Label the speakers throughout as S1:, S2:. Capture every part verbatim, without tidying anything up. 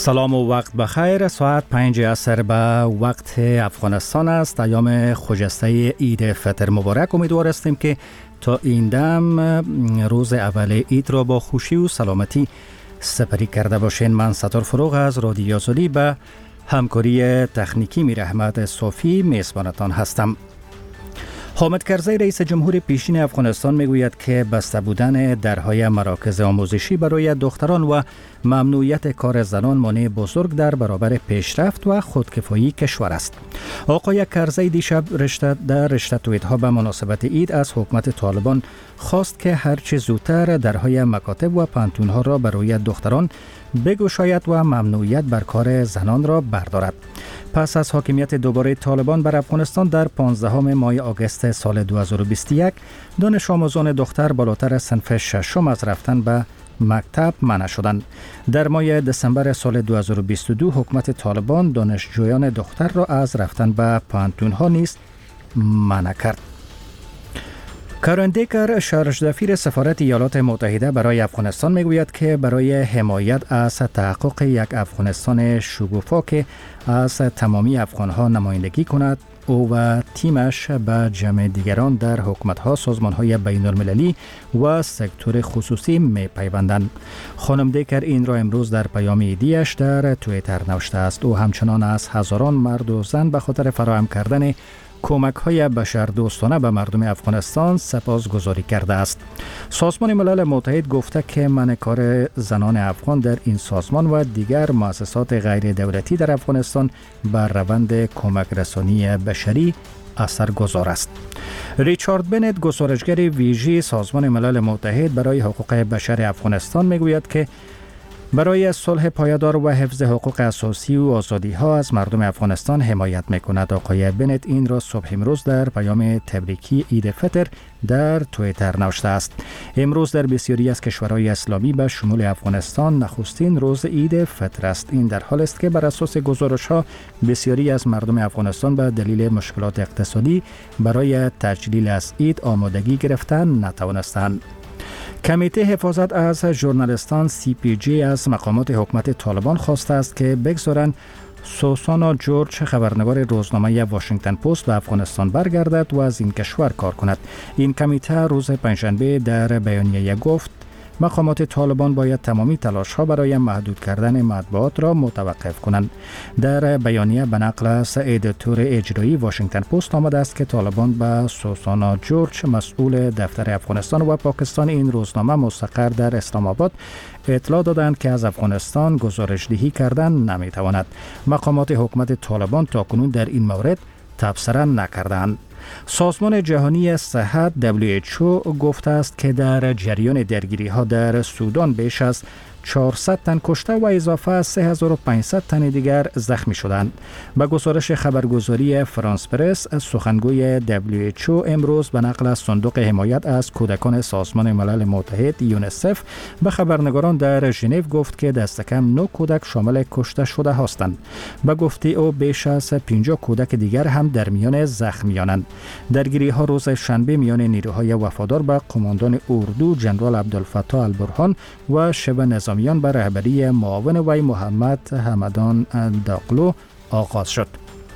S1: سلام و وقت بخیر. ساعت پنج عصر به وقت افغانستان است. ایام خجسته عید فطر مبارک. امیدوار هستیم که تا این دم روز اول عید را با خوشی و سلامتی سپری کرده باشین. من ستار فروغ از رادیو آزادی به همکاری تکنیکی میر احمد صافی میزبانتان هستم. حامد کرزی رئیس جمهور پیشین افغانستان میگوید که بسته بودن درهای مراکز آموزشی برای دختران و ممنوعیت کار زنان مانع بزرگ در برابر پیشرفت و خودکفایی کشور است. آقای کرزی دیشب رشته در رشته توییت‌ها به مناسبت عید از حکومت طالبان خواست که هرچه زودتر درهای مکاتب و پانتون‌ها را برای دختران بگشاید و ممنوعیت بر کار زنان را بردارد. پس از حاکمیت دوباره طالبان بر افغانستان در پانزدهم ماه آگوست سال دو هزار و بیست و یک، دانش آموزان دختر بالاتر از صنف ششم از رفتن به مکتب منع شدند. در ماه دسامبر سال دو هزار و بیست و دو حکومت طالبان دانشجویان دختر را از رفتن به پانتون‌ها نیز منع کرد. کارن دیکر شارژدفیر سفارت ایالات متحده برای افغانستان میگوید که برای حمایت از تحقق یک افغانستان شگوفا که از تمامی افغانها نمایندگی کند، او و تیمش به جمع دیگران در حکومت‌ها، سازمان‌های بین‌المللی و سکتور خصوصی می‌پیوندند. خانم دیکر این را امروز در پیام عیدی‌اش در توییتر نوشته است. او همچنان از هزاران مرد و زن به خاطر فراهم کردن کمک‌های بشردوستانه به مردم افغانستان سپاسگزاری کرده است. سازمان ملل متحد گفته که منع کار زنان افغان در این سازمان و دیگر مؤسسات غیر دولتی در افغانستان بر روند کمک رسانی بشری اثرگذار است. ریچارد بنت، گزارشگر ویژه سازمان ملل متحد برای حقوق بشر افغانستان میگوید که برای صلح پایدار و حفظ حقوق اساسی و آزادی‌ها از مردم افغانستان حمایت می‌کند. آقای بنت این را صبح امروز در پیام تبریکی عید فطر در توییتر نوشته است. امروز در بسیاری از کشورهای اسلامی به شمول افغانستان نخستین روز عید فطر است. این در حال است که بر اساس گزارش‌ها بسیاری از مردم افغانستان به دلیل مشکلات اقتصادی برای تجلیل از عید آمادگی گرفتن نتوانستند. کمیته حفاظت از ژورنالیستان سی پی جی از مقامات حکومت طالبان خواسته است که بگذارند سوسانا جورج، خبرنگار روزنامه واشنگتن پست، به افغانستان برگردد و از این کشور کار کند. این کمیته روز پنجشنبه در بیانیه گفت مقامات طالبان باید تمامی تلاش‌ها برای محدود کردن مطبوعات را متوقف کنند. در بیانیه به نقل از ادیتور اجرایی واشنگتن پست آمده است که طالبان به سوسانا جورج، مسئول دفتر افغانستان و پاکستان این روزنامه مستقر در اسلام آباد، اطلاع دادند که از افغانستان گزارش‌دهی کردن نمی‌تواند. مقامات حکومت طالبان تاکنون در این مورد تبصره نکردند. سازمان جهانی صحت دبلیو اچ او گفته است که در جریان درگیری‌ها در سودان بیش از چهارصد تن کشته و اضافه از سه هزار و پانصد تن دیگر زخمی شدند. به گزارش خبرگزاری فرانس پرس، سخنگوی دبلیو اچ او امروز به نقل از صندوق حمایت از کودکان سازمان ملل متحد یونیسف به خبرنگاران در ژنو گفت که دست کم نه کودک شامل کشته شده هستند. به گفته او بیش از پنجاه کودک دیگر هم در میان زخمیانند. درگیری‌ها روز شنبه میان نیروهای وفادار به قماندان اردو جنرال عبدالفتاح البرهان و شبه نظامیان به رهبری معاون وی محمد حمدان داغلو آغاز شد.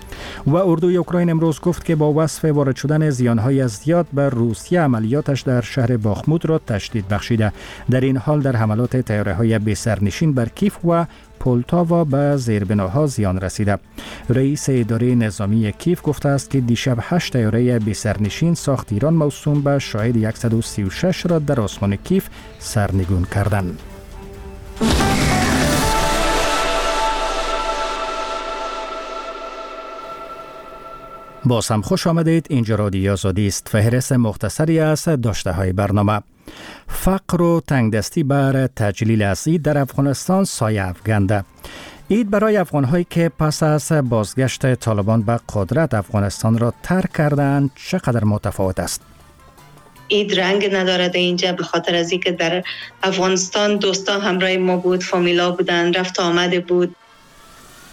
S1: و اردوی اوکراین امروز گفت که با وصف وارد شدن زیانهای زیاد بر روسیه عملیاتش در شهر باخمود را تشدید بخشیده. در این حال در حملات طیاره‌های بی سرنشین بر کیف و پولتاوا به زیربناها زیان رسیده. رئیس اداره نظامی کیف گفته است که دیشب هشت طیاره بی سرنشین ساخت ایران موسوم به شاهد صد و سی و شش را در آسمان کیف سرنگون کردند. باز هم خوش آمدید. اینجا رادیو آزادی است. فهرست مختصری از داشته های برنامه. فقر و تنگدستی بر تجلیل از عید در افغانستان سایه افکنده. عید برای افغان‌هایی که پس از بازگشت طالبان به قدرت افغانستان را ترک کردند چقدر متفاوت است؟
S2: عید رنگ ندارد اینجا، به خاطر از اینکه در افغانستان دوستان همراه ما بود، فامیلا بودن، رفت آمده بود.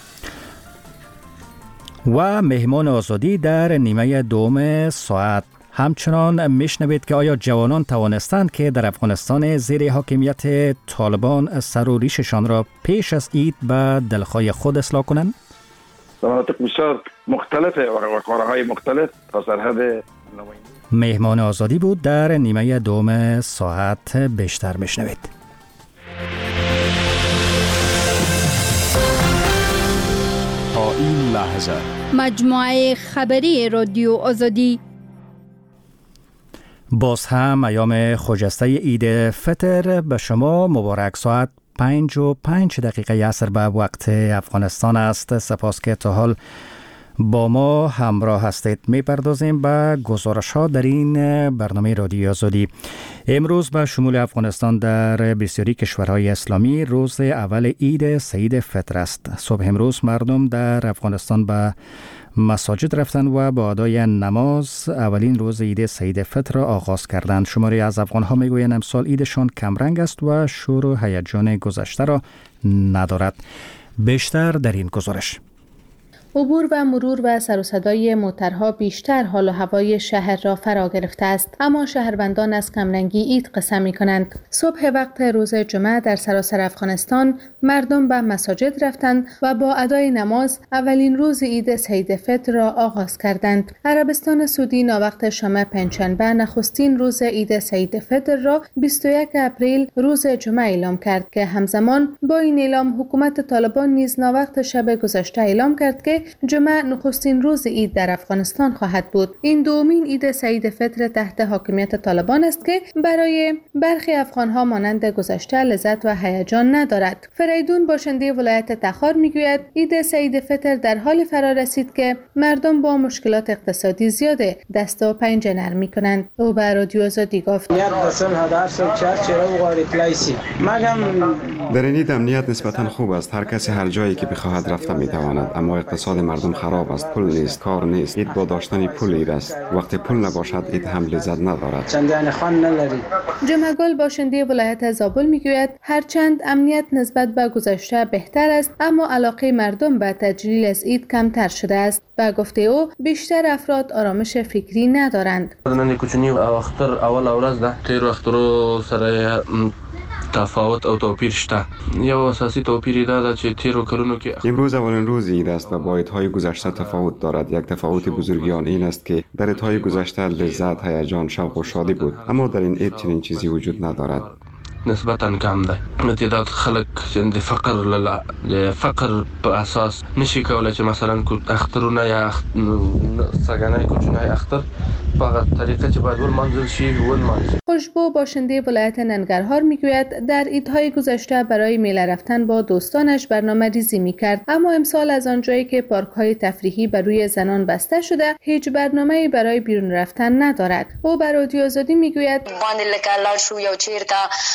S1: و مهمان آزادی در نیمه دوم ساعت همچنان میشنوید که آیا جوانان توانستند که در افغانستان زیر حاکمیت طالبان سر و ریششان را پیش از عید به دلخواه خود اصلاح کنند؟
S3: مناطق بسیار مختلف و کارهای مختلف تا سرحد.
S1: مهمان آزادی بود. در نیمه دوم ساعت بیشتر میشنوید.
S4: تا این لحظه
S5: مجموعه خبری رادیو آزادی.
S1: باز هم ایام خجسته عید فطر به شما مبارک. ساعت پنج و پنج دقیقه عصر به وقت افغانستان است. سپاس که تا حال با ما همراه هستید. می پردازیم به گزارش ها در این برنامه رادیو آزادی. امروز به شمول افغانستان در بسیاری کشورهای اسلامی روز اول عید سعید فطر است. صبح امروز مردم در افغانستان به مساجد رفتن و با ادای نماز اولین روز عید سعید فطر را آغاز کردند. شماری از افغان‌ها میگویند امسال عیدشان کمرنگ است و شور و هیجان گذشته را ندارد. بیشتر در این گزارش.
S6: عبور و مرور و سر و صدای موترها بیشتر حال و هوای شهر را فرا گرفته است، اما شهروندان از کمرنگی عید قسم می‌کنند. صبح وقت روز جمعه در سراسر افغانستان مردم به مساجد رفتند و با ادای نماز اولین روز عید سعید فطر را آغاز کردند. عربستان سعودی ناوقت شام پنجشنبه نخستین روز عید سعید فطر را بیست و یک اپریل روز جمعه اعلام کرد که همزمان با این اعلام حکومت طالبان نیز ناوقت شب گذشته اعلام کرد که جمعه نخستین روز عید در افغانستان خواهد بود. این دومین عید سعید فطر تحت حاکمیت طالبان است که برای برخی افغانها مانند گذشته لذت و هیجان ندارد. فریدون باشنده ولایت تخار میگوید عید سعید فطر در حال فرا رسید که مردم با مشکلات اقتصادی زیاد دست و پنجه نرم میکنند. او به رادیو آزادی گفت
S7: در این عید امنیت نسبتا خوب است. هر کسی هر جایی که بخواهد رفته میتواند، اما اقتصاد مردم خراب است. پول نیست، کار نیست. عید با داشتن پول عید است. وقتی پول نباشد عید هم لذت ندارد.
S6: جمعگل باشنده ولایت زابل میگوید هرچند امنیت نسبت به گذشته بهتر است، اما علاقه مردم به تجلیل از عید کمتر شده است. با گفته او بیشتر افراد آرامش فکری ندارند.
S8: نن کوچنی اختر اول اورز ده تیر اخترو سره تفاوت او توپیر شته. یو اساسی توپیری دا چې تیرو کلونو کې
S7: امروز اولین روز عید است و با عیدهای گذشته تفاوت دارد. یک تفاوت بزرگی آن این است که در عیدهای گذشته لذت، هیجان، شوق و شادی بود، اما در این عید چنین چیزی وجود ندارد.
S8: نسبتاً کم ده. تعداد خلک چې د فقر له فقر په اساس نشي کولای چې مثلا کو اخترونه یا سگانه کوچنای اختر په طریقه چې باید ول منزل شي ول منزل.
S6: خوشبو باشنده ولایت ننگرهار میگوید در عیدهای گذشته برای میله رفتن با دوستانش برنامه ریزی میکرد، اما امسال از آنجایی که پارک‌های تفریحی بر روی زنان بسته شده هیچ برنامه‌ای برای بیرون رفتن ندارد. او بر رادیو آزادی میگوید
S9: باندې لکه لاړ شو یو چیرته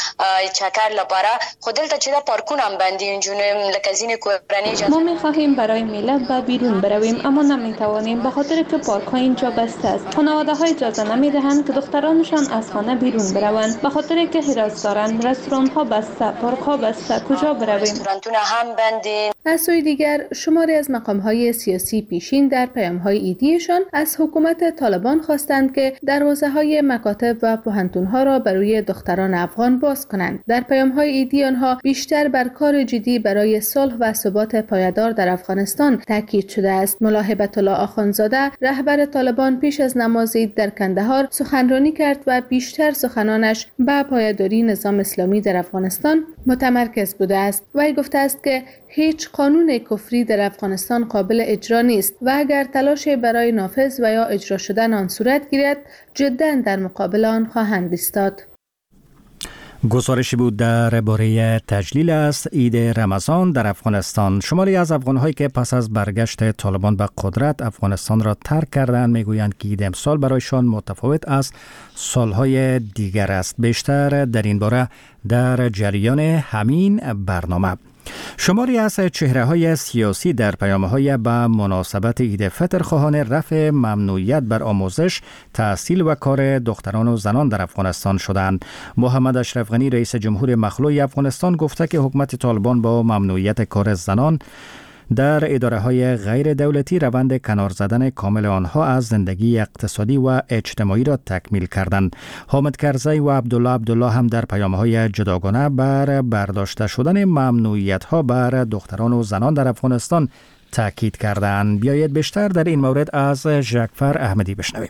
S9: چکر لپاره خودلته چې دا پارکونه هم بندي انجونم لکه ځینې کورنۍ
S10: ما می‌خواهیم برای میله به بیرون برویم، اما نمی‌توانیم به خاطر که پارک‌ها اینجا بسته است. خانواده‌ها اجازه نمی‌دهند که دخترانشان از خانه بیرون بروند به خاطر که حراس دارند. رستوران‌ها بسته، پارک‌ها بسته، کجا برویم؟
S9: رستوران‌ها هم بندی.
S6: از سوی دیگر شماری از مقام‌های سیاسی پیشین در پیام‌های عیدیشان از حکومت طالبان خواستند که دروازه‌های مکاتب و پوهنتون‌ها را برای دختران افغان باز کنند. در پیام‌های عیدی آنها بیشتر بر کار جدی برای صلح و ثبات پایدار در افغانستان تاکید شده است. ملا هیبت الله آخوندزاده رهبر طالبان پیش از نماز عید در کندهار سخنرانی کرد و بیشتر سخنانش به پایداری نظام اسلامی در افغانستان متمرکز بوده است. وی گفته است که هیچ قانون کفری در افغانستان قابل اجرا نیست و اگر تلاش برای نافذ و یا اجرا شدن آن صورت گیرد جدا در مقابل آن خواهند ایستاد.
S1: گزارشی بود درباره تجلیل است عید رمضان در افغانستان. شماری از افغان‌هایی که پس از برگشت طالبان به قدرت افغانستان را ترک کردند میگویند که عید امسال برایشان متفاوت از سالهای دیگر است. بیشتر در این باره در جریان همین برنامه. شماری از چهره‌های سیاسی در پیام‌های به مناسبت عید فطر خواهان رفع ممنوعیت بر آموزش، تحصیل و کار دختران و زنان در افغانستان شدند. محمد اشرف غنی رئیس جمهور مخلوع افغانستان گفته که حکومت طالبان با ممنوعیت کار زنان در اداره های غیر دولتی روند کنار زدن کامل آنها از زندگی اقتصادی و اجتماعی را تکمیل کردند. حامد کرزی و عبدالله عبدالله هم در پیام‌های جداگانه بر برداشته شدن ممنوعیت‌ها بر دختران و زنان در افغانستان تاکید کردند. بیایید بیشتر در این مورد از ژکفر احمدی بشنویم.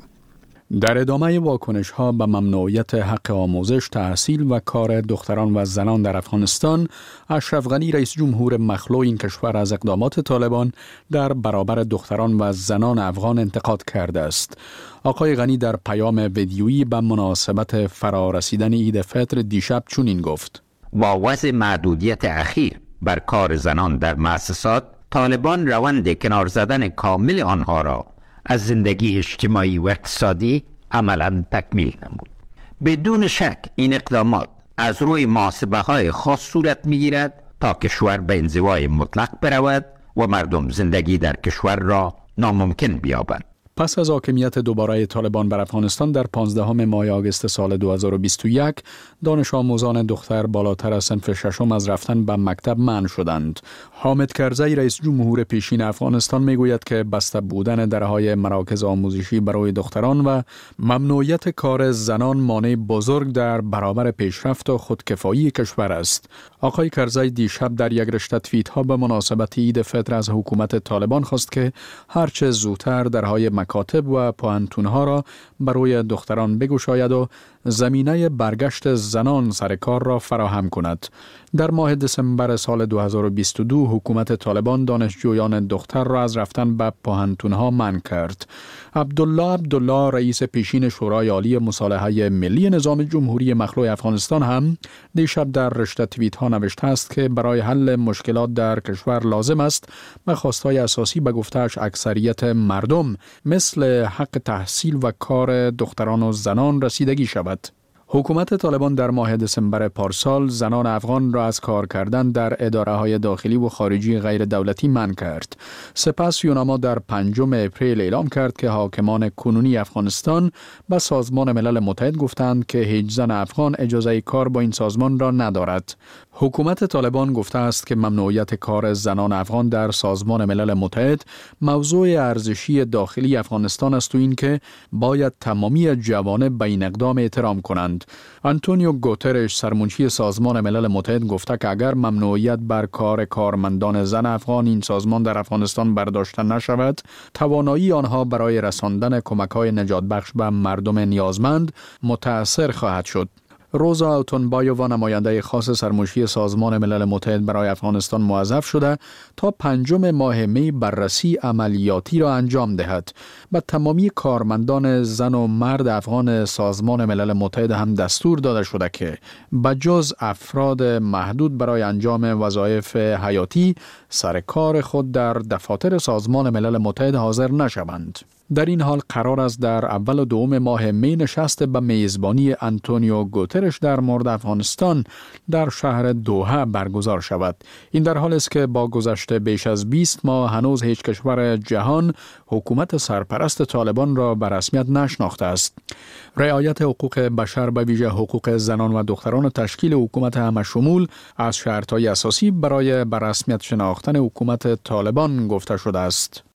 S4: در ادامه واکنش ها به ممنوعیت حق آموزش، تحصیل و کار دختران و زنان در افغانستان، اشرف غنی رئیس جمهور مخلوع این کشور از اقدامات طالبان در برابر دختران و زنان افغان انتقاد کرده است. آقای غنی در پیام ویدیویی به مناسبت فرارسیدن عید فطر دیشب چنین گفت:
S11: با وضع محدودیت اخیر بر کار زنان در مؤسسات، طالبان روند کنار زدن کامل آنها را از زندگی اجتماعی و اقتصادی عملاً تکمیل نمود. بدون شک این اقدامات از روی محاسبه های خاص صورت می گیرد تا کشور به انزوای مطلق برود و مردم زندگی در کشور را ناممکن بیابند.
S4: پس از حاکمیت دوباره طالبان بر افغانستان در پانزدهم ماه آگوست سال دو هزار و بیست و یک، دانش آموزان دختر بالاتر از صنف ششم از رفتن به مکتب منع شدند. حامد کرزی رئیس جمهور پیشین افغانستان میگوید که بسته بودن درهای مراکز آموزشی برای دختران و ممنوعیت کار زنان مانع بزرگ در برابر پیشرفت و خودکفایی کشور است. آقای کرزی دیشب در یک رشته توییت ها به مناسبت عید فطر از حکومت طالبان خواست که هرچه زودتر درهای مکاتب و پوهنتون‌ها را برای دختران بگشاید و زمینه برگشت زنان سر کار را فراهم کند. در ماه دسامبر سال دو هزار و بیست و دو حکومت طالبان دانشجویان دختر را از رفتن به پوهنتون‌ها منع کرد. عبدالله عبدالله رئیس پیشین شورای عالی مصالحه ملی نظام جمهوری مخلوع افغانستان هم دیشب در رشته توییت ها نوشته است که برای حل مشکلات در کشور لازم است به خواستهای اساسی به گفته‌اش اکثریت مردم مثل حق تحصیل و کار دختران و زنان رسیدگی شود. حکومت طالبان در ماه دسامبر پارسال زنان افغان را از کار کردن در اداره‌های داخلی و خارجی غیر دولتی منع کرد. سپس یوناما در پنجم اپریل اعلام کرد که حاکمان کنونی افغانستان به سازمان ملل متحد گفتند که هیچ زن افغان اجازه کار با این سازمان را ندارد. حکومت طالبان گفته است که ممنوعیت کار زنان افغان در سازمان ملل متحد موضوع ارزشی داخلی افغانستان است و این که باید تمامی جوانب به این اقدام احترام کنند. آنتونیو گوترش سرمنشی سازمان ملل متحد گفته که اگر ممنوعیت بر کار کارمندان زن افغان این سازمان در افغانستان برداشته نشود، توانایی آنها برای رساندن کمک‌های نجات بخش به مردم نیازمند متأثر خواهد شد. روزا التونبایووا نماینده خاص سرمنشی سازمان ملل متحد برای افغانستان موظف شده تا پنجم ماه می بررسی عملیاتی را انجام دهد. به تمامی کارمندان زن و مرد افغان سازمان ملل متحد هم دستور داده شده که بجز افراد محدود برای انجام وظایف حیاتی سر کار خود در دفاتر سازمان ملل متحد حاضر نشوند. در این حال قرار است در اول و دوم ماه می نشست به میزبانی آنتونیو گوترش در مورد افغانستان در شهر دوحه برگزار شود. این در حالی است که با گذشت بیش از بیست ماه هنوز هیچ کشور جهان حکومت سرپرست طالبان را به رسمیت نشناخته است. رعایت حقوق بشر به ویژه حقوق زنان و دختران تشکیل حکومت همشمول از شرط‌های اساسی برای به رسمیت شناختن حکومت طالبان گفته شده است.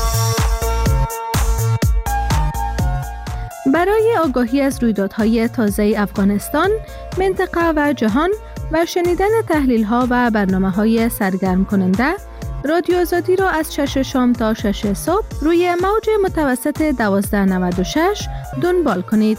S6: برای آگاهی از رویدادهای تازه افغانستان، منطقه و جهان و شنیدن تحلیل‌ها و برنامه‌های سرگرم کننده، رادیو آزادی را از شش شام تا شش صبح روی موج متوسط دوازده نود و شش دنبال کنید.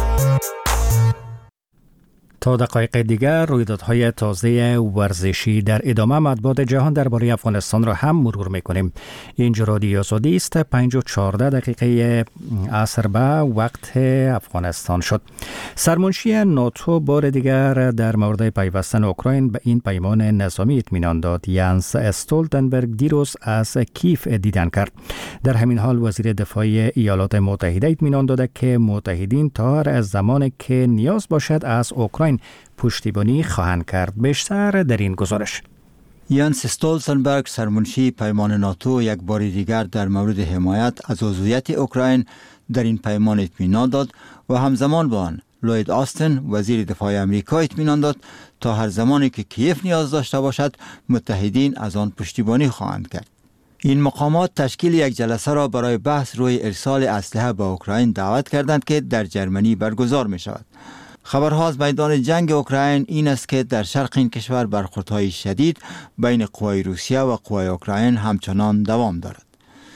S1: تا دقایق دیگر رویدادهای تازه ورزشی در ادامه مطبوعات جهان درباره افغانستان را هم مرور میکنیم. اینجا رادیو آزادی است. پنج و چهارده دقیقه عصر به وقت افغانستان شد. سرمنشی ناتو بار دیگر در مورد پیوستن اوکراین به این پیمان نظامی اطمینان داد. یانس استولتنبرگ دیروز از کیف دیدن کرد. در همین حال وزیر دفاع ایالات متحده اطمینان داده که متحدین تا هر زمانی که نیاز باشد از اوکراین پشتیبانی خواهند کرد. بیشتر در این گزارش.
S12: یانس استولتنبرگ سرمنشی پیمان ناتو یک بار دیگر در مورد حمایت از عضویت اوکراین در این پیمان اطمینان داد و همزمان با آن لوید آستن وزیر دفاع آمریکا اطمینان داد تا هر زمانی که کیف نیاز داشته باشد متحدین از آن پشتیبانی خواهند کرد. این مقامات تشکیل یک جلسه را برای بحث روی ارسال اسلحه به اوکراین دعوت کردند که در جرمنی برگزار می شود. خبرها از میدان جنگ اوکراین این است که در شرق این کشور برخوردهای شدید بین قوای روسیه و قوای اوکراین همچنان دوام دارد.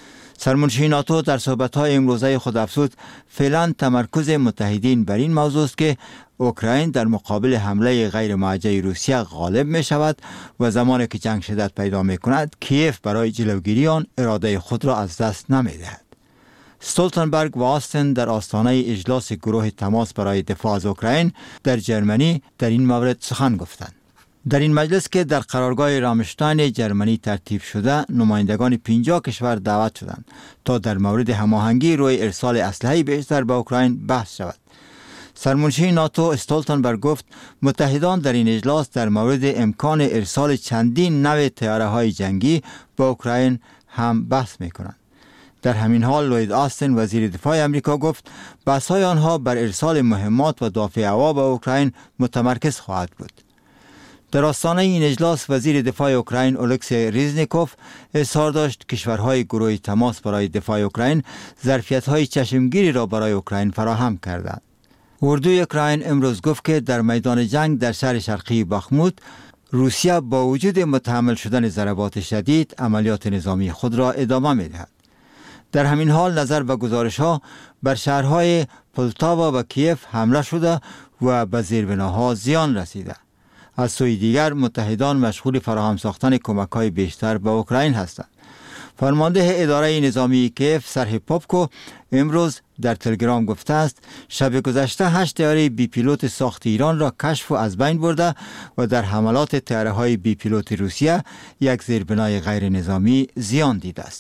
S12: سرمنشی ناتو در صحبت‌های امروزه خود افزود فعلا تمرکز متحدین بر این موضوع است که اوکراین در مقابل حمله غیر موجه روسیه غالب می شود و زمانی که جنگ شدت پیدا می کند کیف برای جلوگیری آن اراده خود را از دست نمی دهد. استولتنبرگ و آستن در آستانه اجلاس گروه تماس برای دفاع از اوکراین در جرمنی در این مورد سخن گفتند. در این مجلس که در قرارگاه رامشتاین جرمنی ترتیب شده نمایندگان پنجاه کشور دعوت شدند تا در مورد هماهنگی روی ارسال اسلحه بیشتر به اوکراین بحث شود. سرمنشی ناتو استولتنبرگ گفت متحدان در این اجلاس در مورد امکان ارسال چندین نوع طیاره‌های جنگی به اوکراین هم بحث می‌کنند. در همین حال لوید آستن وزیر دفاع آمریکا گفت بحث‌های آنها بر ارسال مهمات و دافع هوا به اوکراین متمرکز خواهد بود. در آستانه این اجلاس وزیر دفاع اوکراین الکسی ریزنیکوف اظهار داشت کشورهای گروه تماس برای دفاع اوکراین ظرفیت‌های چشمگیری را برای اوکراین فراهم کردند. اردوی اوکراین امروز گفت که در میدان جنگ در شهر شرقی باخموت روسیه با وجود متحمل شدن ضربات شدید عملیات نظامی خود را ادامه می‌دهد. در همین حال نظر به گزارش‌ها بر شهرهای پولتاوا و کیف حمله شده و به زیربناها زیان رسیده. از سوی دیگر متحدان مشغول فراهم ساختن کمک‌های بیشتر به اوکراین هستند. فرمانده اداره نظامی کیف سرهی پاپکو امروز در تلگرام گفته است شب گذشته هشت طیاره بی پیلوت ساخت ایران را کشف و از بین برده و در حملات طیاره‌های بی پیلوت روسیه یک زیربنای غیر نظامی زیان دیده است.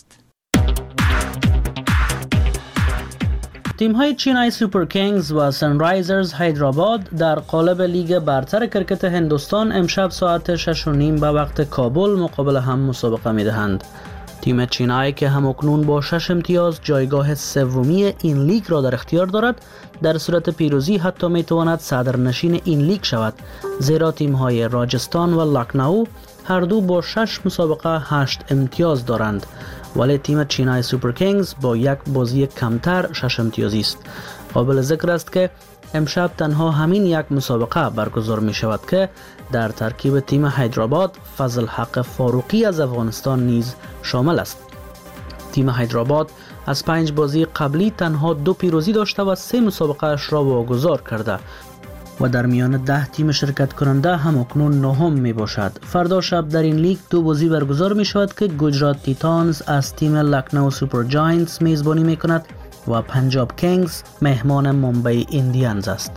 S13: تیم‌های چینای سوپر کینگز و سنرایزرز هیدرآباد در قالب لیگ برتر کرکت هندوستان امشب ساعت شش و نیم به وقت کابل مقابل هم مسابقه می‌دهند. تیم چینای که همکنون با شش امتیاز جایگاه سومی این لیگ را در اختیار دارد در صورت پیروزی حتی می‌تواند صدرنشین این لیگ شود، زیرا تیم‌های راجستان و لکنو هر دو با شش مسابقه هشت امتیاز دارند، ولی تیم چینای سوپر کینگز با یک بازی کمتر شش امتیازی است. قابل ذکر است که امشب تنها همین یک مسابقه برگزار می شود که در ترکیب تیم هیدرآباد فضل حق فاروقی از افغانستان نیز شامل است. تیم هیدرآباد از پنج بازی قبلی تنها دو پیروزی داشته و سه مسابقه اش را واگذار کرده و در میان ده تیم شرکت کننده هم اکنون نهم می باشد. فردا شب در این لیگ دو بازی برگزار می شود که گجرات تیتانز از تیم لکنو سوپر جاینتس میزبانی می کند و پنجاب کینگز مهمان ممبئی ایندیانز است.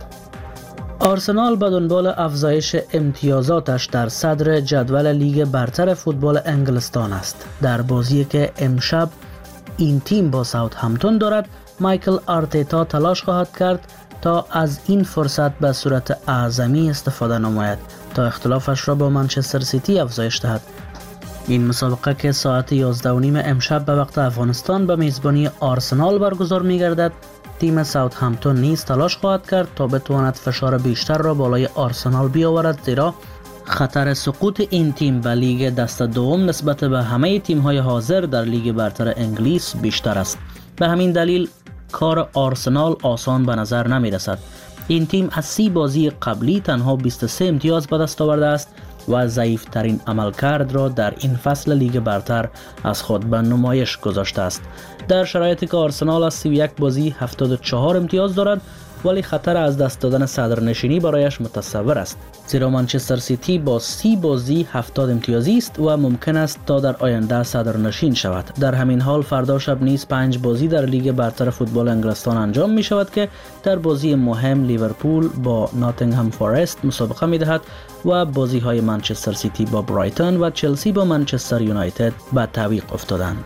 S13: آرسنال به دنبال افزایش امتیازاتش در صدر جدول لیگ برتر فوتبال انگلستان است. در بازی که امشب این تیم با ساوثهمپتون دارد، مایکل آرتتا تلاش خواهد کرد تا از این فرصت به صورت اعظمی استفاده نماید تا اختلافش را با منچستر سیتی افزایش دهد. این مسابقه که ساعت یازده و نیم امشب به وقت افغانستان به میزبانی آرسنال برگزار می گردد، تیم ساوثهمپتون نیز تلاش خواهد کرد تا بتواند فشار بیشتر را بالای آرسنال بیاورد، زیرا خطر سقوط این تیم به لیگ دست دوم نسبت به همه تیم‌های حاضر در لیگ برتر انگلیس بیشتر است. به همین دلیل کار آرسنال آسان به نظر نمی رسد. این تیم از سی بازی قبلی تنها بیست و سه امتیاز به دست آورده است و ضعیف‌ترین عملکرد را در این فصل لیگ برتر از خود به نمایش گذاشته است. در شرایطی که آرسنال از سی و یک بازی هفتاد و چهار امتیاز دارد، ولی خطر از دست دادن صدرنشینی برایش متصور است، زیرا منچستر سیتی با سی بازی هفتاد امتیازی است و ممکن است تا در آینده صدرنشین شود. در همین حال فردا شب نیز پنج بازی در لیگ برتر فوتبال انگلستان انجام می شود که در بازی مهم لیورپول با ناتینگهام فارست مسابقه می دهد و بازی های منچستر سیتی با برایتون و چلسی با منچستر یونایتد به تعویق افتادند.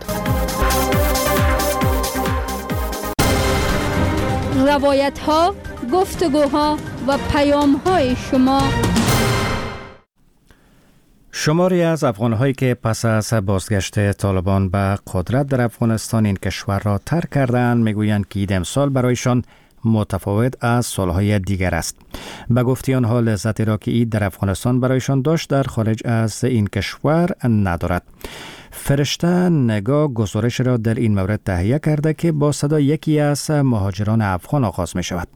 S5: روایت ها، گفتگوها و پیام های شما.
S1: شماری از افغان‌هایی که پس از بازگشت طالبان به قدرت در افغانستان این کشور را ترک کردند میگویند که عید امسال برایشان متفاوت از سالهای دیگر است. به گفته آنها لذتی را که عید در افغانستان برایشان داشت در خارج از این کشور ندارد. فرشته نگاه گزارش را در این مورد تهیه کرده که با صدا یکی از مهاجران افغان آغاز می شود.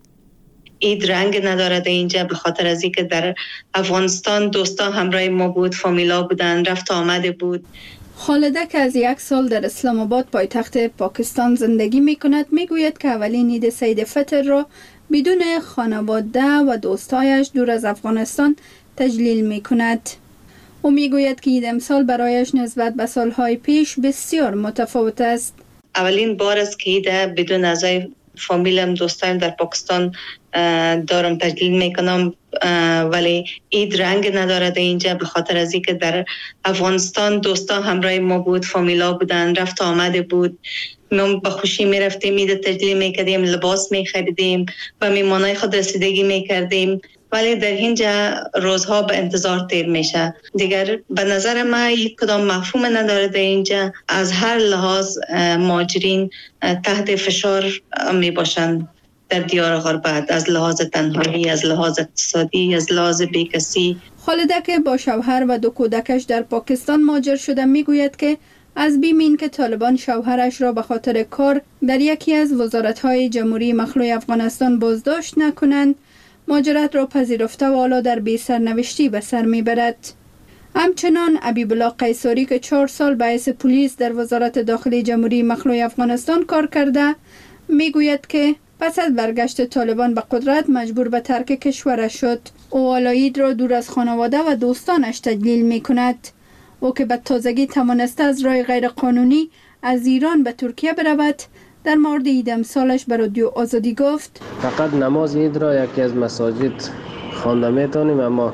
S2: اید رنگ ندارد اینجا به خاطر از اینکه در افغانستان دوستا همراه ما بود، فامیلا بودن، رفت آمده بود.
S5: خالده که از یک سال در اسلام آباد پایتخت پاکستان زندگی می کند می گوید که اولین عید سید فطر را بدون خانواده و دوستایش دور از افغانستان تجلیل می کند. او می گوید که عید امسال برایش نسبت به سالهای پیش بسیار متفاوت است.
S2: اولین بار است که عید بدون اعضای فامیلم دوستایم در پاکستان دارم تجلیل میکنم، ولی عید رنگ ندارد اینجا به خاطر از اینکه در افغانستان دوستا همراه ما بود، فامیلا بودن، رفت آمده بود. ما با خوشی میرفتیم عید تجلیل میکردیم، لباس میخریدیم و میمانای خود رسیدگی میکردیم، ولی در اینجا روزها به انتظار تیر میشه. دیگر به نظر من یک کدام مفهوم نداره در اینجا. از هر لحاظ مهاجرین تحت فشار می باشند در دیار غربت، از لحاظ تنهایی، از لحاظ اقتصادی، از لحاظ بیکسی.
S5: خالده که با شوهر و دو کودکش در پاکستان مهاجر شده میگوید که از بیم این که طالبان شوهرش را به خاطر کار در یکی از وزارت‌های جمهوری مخلوع افغانستان بازداشت نکنند، مهاجرت را پذیرفته و حالا در بی سرنوشتی به سر میبرد. همچنان حبیب الله قیصری که چهار سال به حیث پلیس در وزارت داخلی جمهوری مخلوع افغانستان کار کرده میگوید که پس از برگشت طالبان به قدرت مجبور به ترک کشورش شد. او حالا عید را دور از خانواده و دوستانش تجلیل می کند. او که به تازگی توانسته از راه غیر قانونی از ایران به ترکیه برود، در مورد عید امسالش به رادیو آزادی گفت:
S14: فقط نماز عید را یکی از مساجد خوانده میتونیم، اما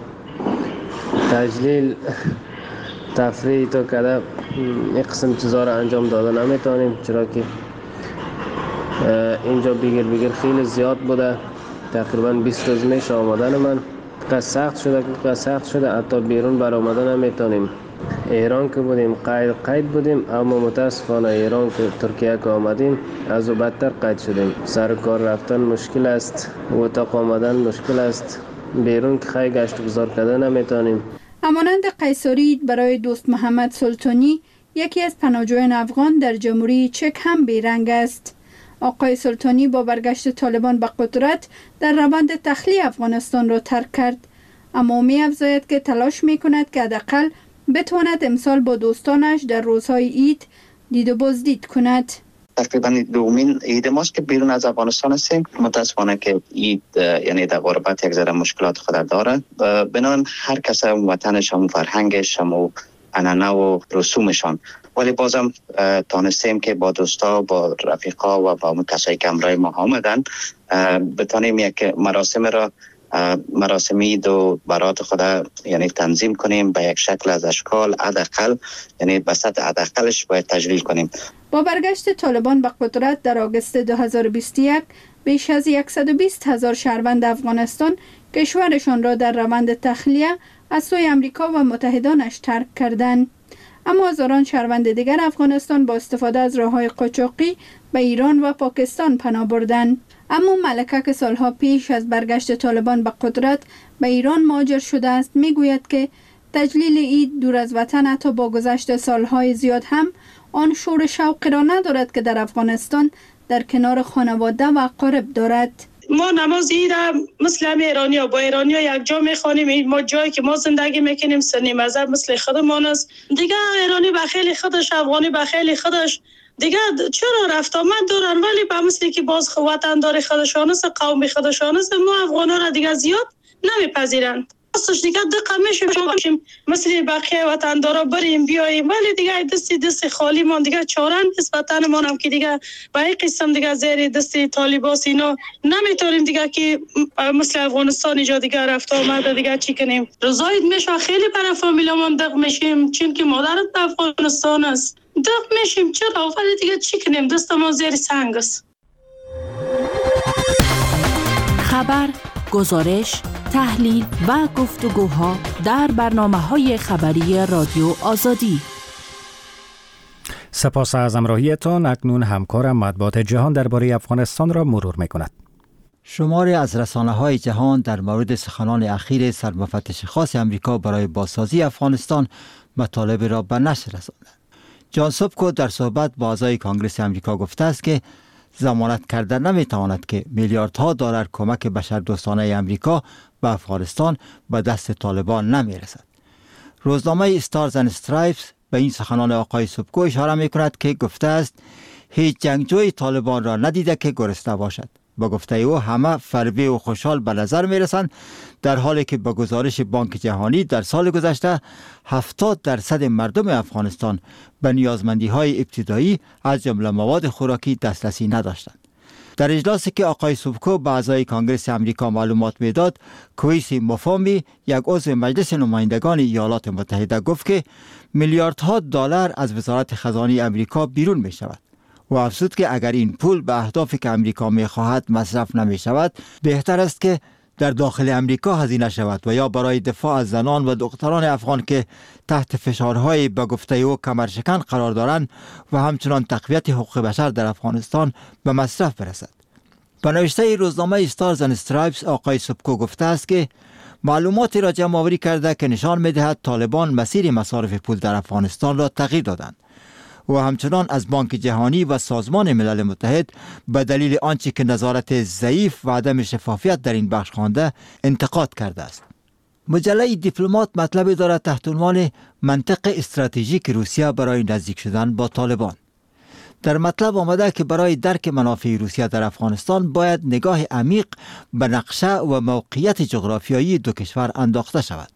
S14: تجلیل تفریح تو کده یک قسم چیزا را انجام داده نمیتونیم، چرا که اینجا بگیر بگیر خیلی زیاد بوده. تقریبا بیست روز میشه آمدن من، که سخت شده که سخت شده حتی بیرون بر آمدن نمیتونیم. ایران که بودیم قید قید بودیم، اما متاسفانه ایران که ترکیه که آمدیم از او بدتر قید شدیم. سر کار رفتن مشکل است، اتاق آمدن مشکل است، بیرون که خیلی گشت گذار کردن نمیتونیم.
S5: همانند قیصری برای دوست محمد سلطانی، یکی از پناهجویان افغان در جمهوری چک هم بیرنگ است. آقای سلطانی با برگشت طالبان به قدرت در روند تخلیه افغانستان را ترک کرد، اما می افزاید که تلاش می کند که حداقل بتواند امسال با دوستانش در روزهای عید دید و بازدید کند.
S15: تقریبا دومین عید ماست که بیرون از افغانستان هستیم. متاسفانه که عید یعنی در غربت یک ذره مشکلات خود داره. بنابراین هر کس هم وطنش هم فرهنگش هم عنعنه و رسومشان، ولی بازم تانستیم که با دوستا، با رفیقا و با کسایی که همراه ما آمدن بتانیم یک مراسم را مراسمی دو برات خدا یعنی تنظیم کنیم به یک شکل از اشکال حداقل، یعنی به سطح حداقلش باید تجلیل کنیم.
S5: با برگشت طالبان به قدرت در آگوست دو هزار و بیست و یک بیش از صد و بیست هزار شهروند افغانستان کشورشان را در روند تخلیه از سوی امریکا و متحدانش ترک کردند. اما هزاران شهروند دیگر افغانستان با استفاده از راه‌های قاچاقی به ایران و پاکستان پناه بردند. اما ملکه که سالها پیش از برگشت طالبان به قدرت به ایران مهاجر شده است میگوید که تجلیل عید دور از وطن حتی با گذشت سالهای زیاد هم آن شور شوقی را ندارد که در افغانستان در کنار خانواده و اقارب دارد.
S16: ما نماز عید مثل هم ایرانی ها با ایرانی ها یک جا میخوانیم. ما جایی که ما زندگی میکنیم سنی مذهب مثل خودمان است دیگه. ایرانی به خیلی خودش، افغانی به خیلی خودش دیگه. چرا رفت آمد دارن، ولی به مثلی که باز وطن داری خودشان است، قوم خودشان است، ما افغانا را دیگه زیاد نمیپذیرند. راستش دیگه دقیقا میشیم شما مثل بقیه وطن دارا بریم بیاییم، ولی دیگه دستی دستی خالی ما دیگه چاره نیست. وطن ما هم که دیگه به این قسم دیگه زیر دستی طالباس اینا نمیتونیم دیگه که مثل افغانستان اینجا دیگه رفت آمد دیگه چی کنیم. رضایت میشه خیلی برای فامیلمون دق میشیم، چون که مادرت افغانستان است دق میشیم. چرا ولی دیگه چی کنیم، دست ما زیر سنگ است.
S17: خبر، گزارش، تحلیل و گفتگوها در برنامه‌های خبری رادیو آزادی.
S1: سپاس از همراهیتان. اکنون همکارم مطبوعات جهان درباره افغانستان را مرور می‌کند.
S12: شماری از رسانه‌های جهان در مورد سخنان اخیر سرمفتش خاص امریکا برای بازسازی افغانستان مطالب را به نشر رساندند. جان سوبکو در صحبت با اعضای کانگرس آمریکا گفته است که ضمانت کردن نمیتواند که میلیاردها دلار کمک بشردوستانه آمریکا به افغانستان به دست طالبان نمیرسد. روزنامه استارز اند استرایپس به این سخنان آقای سوبکو اشاره میکند که گفته است هیچ جنگجوی طالبان را ندیده که گرسنه باشد. با گفته او همه فربه و خوشحال به نظر میرسند، در حالی که با گزارش بانک جهانی در سال گذشته هفتاد درصد مردم افغانستان به نیازمندی های ابتدایی از جمله مواد خوراکی دسترسی نداشتند. در اجلاسی که آقای سوبکو به اعضای کانگرس آمریکا معلومات میداد، کویسی مفامی یک عضو مجلس نمایندگان ایالات متحده گفت که میلیاردها دلار از وزارت خزانه آمریکا بیرون می شود و افزود که اگر این پول به اهدافی که آمریکا می خواهد مصرف نمی شود، بهتر است که در داخل آمریکا هزینه شود و یا برای دفاع از زنان و دختران افغان که تحت فشارهای به گفته او کمرشکن قرار دارند و همچنان تقویت حقوق بشر در افغانستان به مصرف برسد. به نوشته روزنامه استارز اند استرایپس آقای سوبکو گفته است که معلوماتی را جمع آوری کرده که نشان می‌دهد طالبان مسیر مصارف پول در افغانستان را تغییر دادند و همچنان از بانک جهانی و سازمان ملل متحد به دلیل آنچه که نظارت ضعیف و عدم شفافیت در این بخش خوانده انتقاد کرده است. مجله دیپلمات مطلبی دارد تحت عنوان منطق استراتژیک روسیه برای نزدیک شدن با طالبان. در مطلب آمده که برای درک منافع روسیه در افغانستان باید نگاه عمیق به نقشه و موقعیت جغرافیایی دو کشور انداخته شود.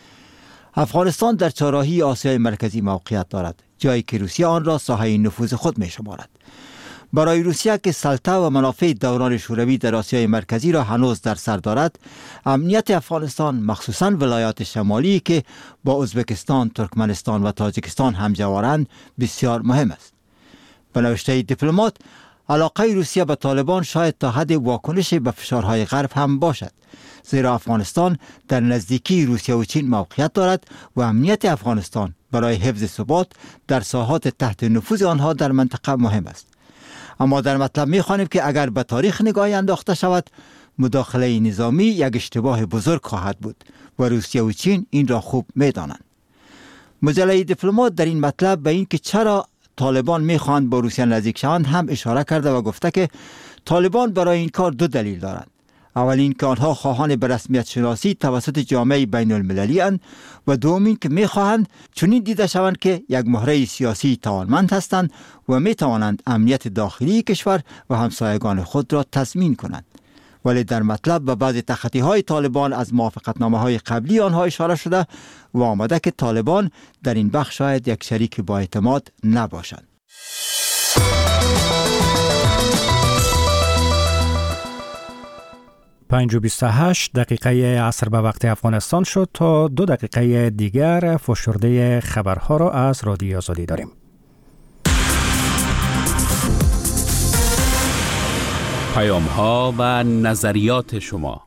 S12: افغانستان در چهارراهی آسیای مرکزی موقعیت دارد، جایی که روسیه آن را ساحه نفوذ خود می شمارد. برای روسیه که سلطه و منافع دوران شوروی در آسیای مرکزی را هنوز در سر دارد، امنیت افغانستان مخصوصاً ولایات شمالی که با ازبکستان، ترکمنستان و تاجیکستان همجوارند بسیار مهم است. به نوشته دیپلمات، علاقه روسیه به طالبان شاید تا حد واکنش به فشارهای غرب هم باشد، زیرا افغانستان در نزدیکی روسیه و چین موقعیت دارد و امنیت افغانستان برای حفظ ثبات در ساحات تحت نفوذ آنها در منطقه مهم است. اما در مطلب می‌خوانیم که اگر به تاریخ نگاهی انداخته شود، مداخله نظامی یک اشتباه بزرگ خواهد بود و روسیه و چین این را خوب می‌دانند. مجله دیپلمات در این مطلب به این که چرا طالبان می‌خواهند با روسیه نزدیک شوند هم اشاره کرده و گفته که طالبان برای این کار دو دلیل دارند. اول این که آنها خواهان به رسمیت شناسی توسط جامعه بین المللی اند و دوم این که می‌خواهند چنین دیده شوند که یک مهره سیاسی توانمند هستند و می‌توانند امنیت داخلی کشور و همسایگان خود را تضمین کنند. ولی در مطلب به بعضی تخطی‌های طالبان از موافقتنامه‌های قبلی آنها اشاره شده و آمده که طالبان در این بخش شاید یک شریک با اعتماد نباشند.
S1: پنج و بیست و هشت دقیقه عصر به وقت افغانستان شد. تا دو دقیقه دیگر فشرده خبرها را از رادیو آزادی داریم.
S18: پیام ها و نظریات شما.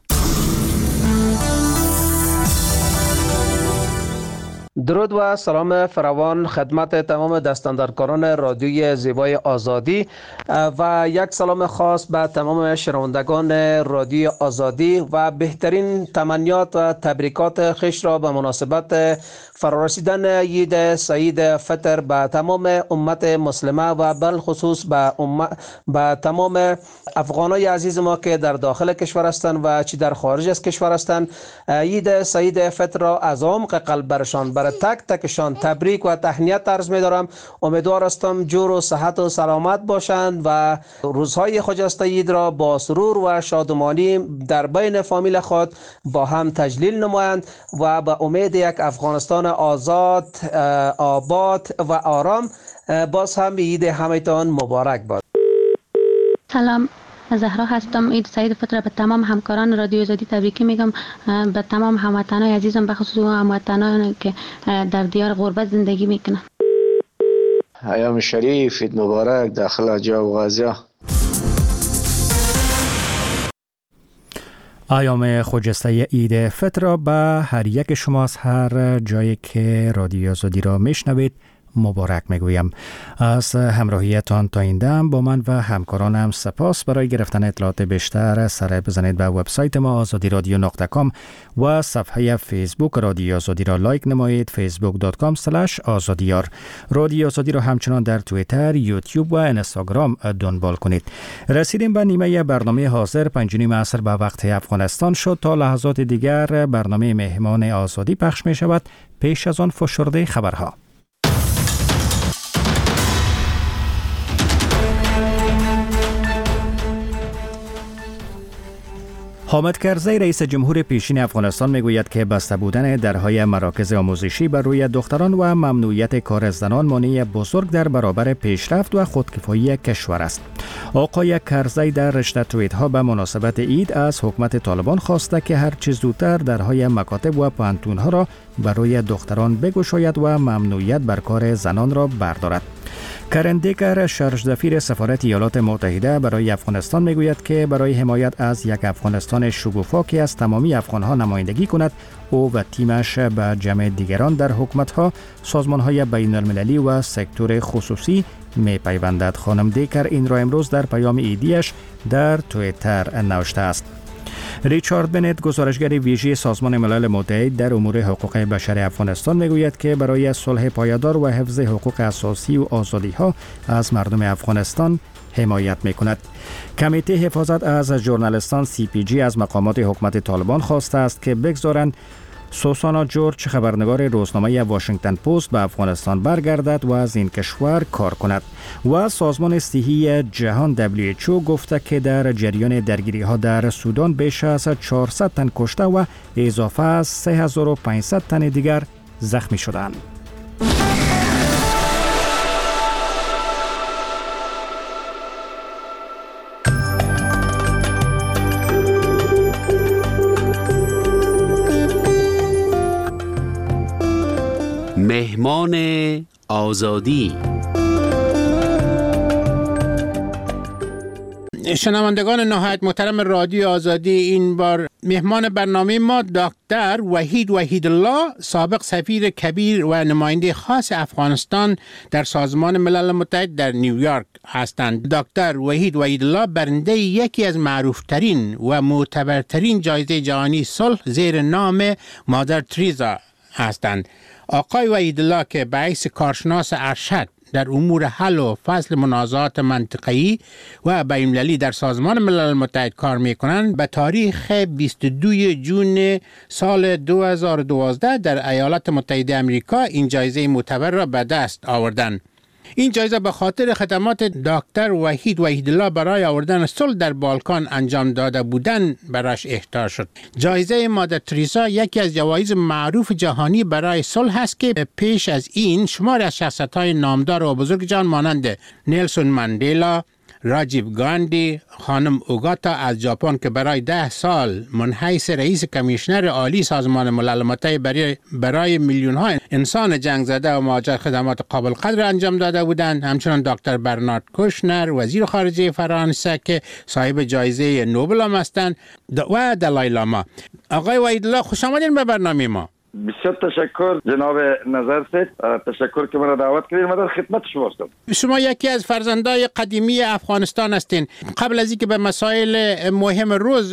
S19: درود و سلام فراوان خدمت تمام دستاندرکاران رادیوی زیبای آزادی و یک سلام خاص به تمام شنوندگان رادیو آزادی و بهترین تمنیات و تبریکات خوش را به مناسبت فرارسیدن عید سعید فطر به تمام امت مسلمه و بالخصوص به به تمام افغانای عزیز ما که در داخل کشور هستند و چی در خارج از کشور هستند. عید سعید فطر را از عمق قلب برشان بر تک تکشان تبریک و تهنیت عرض می دارم. امیدوار هستم جور و صحت و سلامت باشند و روزهای خجسته عید را با سرور و شادمانی در بین فامیل خود با هم تجلیل نمایند و به امید یک افغانستان آزاد، آباد و آرام. باز هم عید همتان مبارک باد.
S20: سلام، زهرا هستم. عید سعید فطر به تمام همکاران رادیو آزادی تبریکی میگم، به تمام هموطنان عزیزم، به خصوص هموطنان که در دیار غربت زندگی میکنن.
S14: ایام شریف، عید مبارک داخل جا و غازیه.
S1: ایام خجسته عید فطر را به هر یک شما از هر جایی که رادیو آزادی را میشنوید مبارک میگویم. از همراهیتان تا این دم با من و همکارانم سپاس. برای گرفتن اطلاعات بیشتر سر بزنید به وبسایت ما آزادی رادیو نقطه کام و صفحه فیسبوک رادیو آزادی را لایک نمایید. فیسبوک دات کام اسلش آزادیار. رادیو آزادی را همچنان در توییتر، یوتیوب و اینستاگرام دنبال کنید. رسیدیم به نیمه برنامه حاضر. پنج نیم عصر به وقت افغانستان شد. تا لحظات دیگر برنامه مهمان آزادی پخش می شود. پیش از آن فشرده خبرها. حامد کرزی رئیس جمهور پیشین افغانستان میگوید که بسته بودن درهای مراکز آموزشی بر روی دختران و ممنوعیت کار زنان مانع بزرگ در برابر پیشرفت و خودکفایی کشور است. آقای کرزی در رشته توییت ها به مناسبت عید از حکومت طالبان خواسته که هر چه زودتر درهای مکاتب و پانتون ها را بر روی دختران بگشاید و ممنوعیت بر کار زنان را بردارد. کرن دیگر شرجدفیر سفارت ایالات متحده برای افغانستان میگوید که برای حمایت از یک افغانستان شگوفا که از تمامی افغانها نمایندگی کند، او و تیمش به جمع دیگران در حکومت‌ها، سازمان‌های بین‌المللی و سکتور خصوصی می‌پیوندد. خانم دیگر این را امروز در پیام ایدیش در توییتر نوشته است. ریچارد بنت، گزارشگر ویژه سازمان ملل متحد در امور حقوق بشر افغانستان میگوید که برای صلح پایدار و حفظ حقوق اساسی و آزادی‌ها از مردم افغانستان حمایت می‌کند. کمیته حفاظت از ژورنالیستان سی پی جی از مقامات حکومت طالبان خواسته است که بگذارند سوسانا جورج، خبرنگار روزنامه واشنگتن پست، به افغانستان برگردد و از این کشور کار کند. و سازمان صحی جهان دبلیو اچ او گفته که در جریان درگیری ها در سودان بیش از چهارصد تن کشته و اضافه از سه هزار و پانصد تن دیگر زخمی شدند.
S18: مهمان آزادی.
S21: شنوندگان نهایت محترم رادیو آزادی، این بار مهمان برنامه ما دکتر وحید وحیدالله، سابق سفیر کبیر و نماینده خاص افغانستان در سازمان ملل متحد در نیویورک هستند. دکتر وحید وحیدالله برنده یکی از معروفترین و معتبرترین جایزه جهانی صلح زیر نام مادر تریزا هستند. آقای وحیدالله که به حیث کارشناس ارشد در امور حل و فصل منازعات منطقه‌ای و بین‌المللی در سازمان ملل متحد کار می‌کنند، به تاریخ بیست و دوم ژوئن سال دو هزار و دوازده در ایالات متحده آمریکا این جایزه معتبر را به دست آوردند. این جایزه به خاطر خدمات دکتر وحید وحیدالله برای آوردن صلح در بالکان انجام داده بودن برایش اهدا شد. جایزه مادر تریزا یکی از جوایز معروف جهانی برای صلح است که پیش از این شماری از شخصیت‌های نامدار و بزرگ جهان مانند نیلسون ماندلا، راجیو گاندی، خانم اوگاتا از ژاپن که برای ده سال منحیث رئیس کمیشنر عالی سازمان ملل متحد برای برای میلیون ها انسان جنگ زده و مهاجر خدمات قابل قدر انجام داده بودند. همچنین دکتر برنارد کوشنر، وزیر خارجه فرانسه که صاحب جایزه نوبل هم هستند، و دلای لاما. آقای وحیدالله، خوش آمدین به برنامه ما.
S3: بسیار تشکر جناب نظر سید، تشکر که من دعوت کردین. من در خدمت شما هستم.
S21: شما یکی از فرزندای قدیمی افغانستان هستین. قبل از اینکه به مسائل مهم روز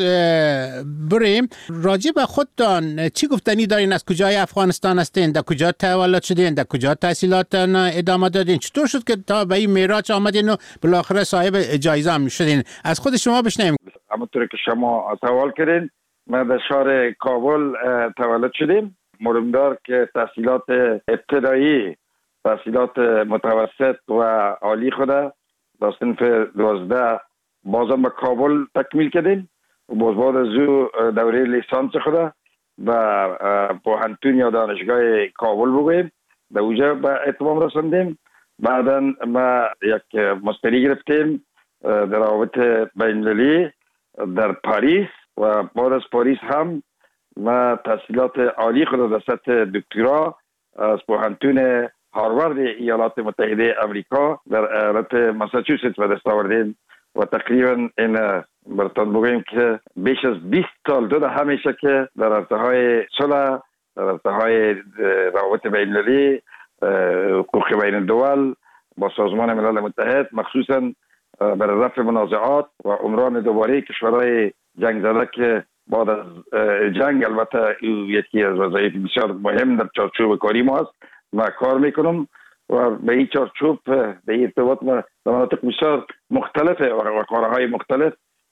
S21: بریم، راجع به خودتان چی گفتنی دارین؟ از کجای افغانستان هستین؟ در کجا تولد شدین؟ در کجا تحصیلاتتان ادامه دادین؟ چطور شد که تا به این معراج آمدین و بالاخره صاحب جایزه هم شدین؟ از خود شما بشنویم.
S3: همونطور که شما سوال کردین، من در شهر کابل تولد شدیم. معلومدار که تحصیلات ابتدایی، تحصیلات متوسط و عالی خود در صنف دوازده بازم به کابل تکمیل کردیم. باز بعد از او دوره لیسانس خود و پوهنتون یا دانشگاه کابل بگوییم در اونجا به اتمام رساندیم. بعدا ما یک مستری گرفتیم در روابط بین‌المللی در پاریس و بعد از پاریس هم ما تحصیلات عالی خود در سطح دکترا از پوهنتون هاروارد ایالات متحده آمریکا در ایالت ماساچوست به دست آوردیم و تقریبا این براتون بگویم که بیش از بیست سال دو همیشه که در ارتهای صلح، در ارتهای روابط بین‌المللی حقوق بین الدول با سازمان ملل متحد، مخصوصا برای رفع منازعات و عمران دوباره کشورهای جنگ زده که بعد از جنگ، البته یکی از وظایف بسیار مهم در چارچوب کاری ما است. ما کار میکنم و به این چارچوب به ارتباط ما در مناطق بسیار مختلف و کارهای مختلف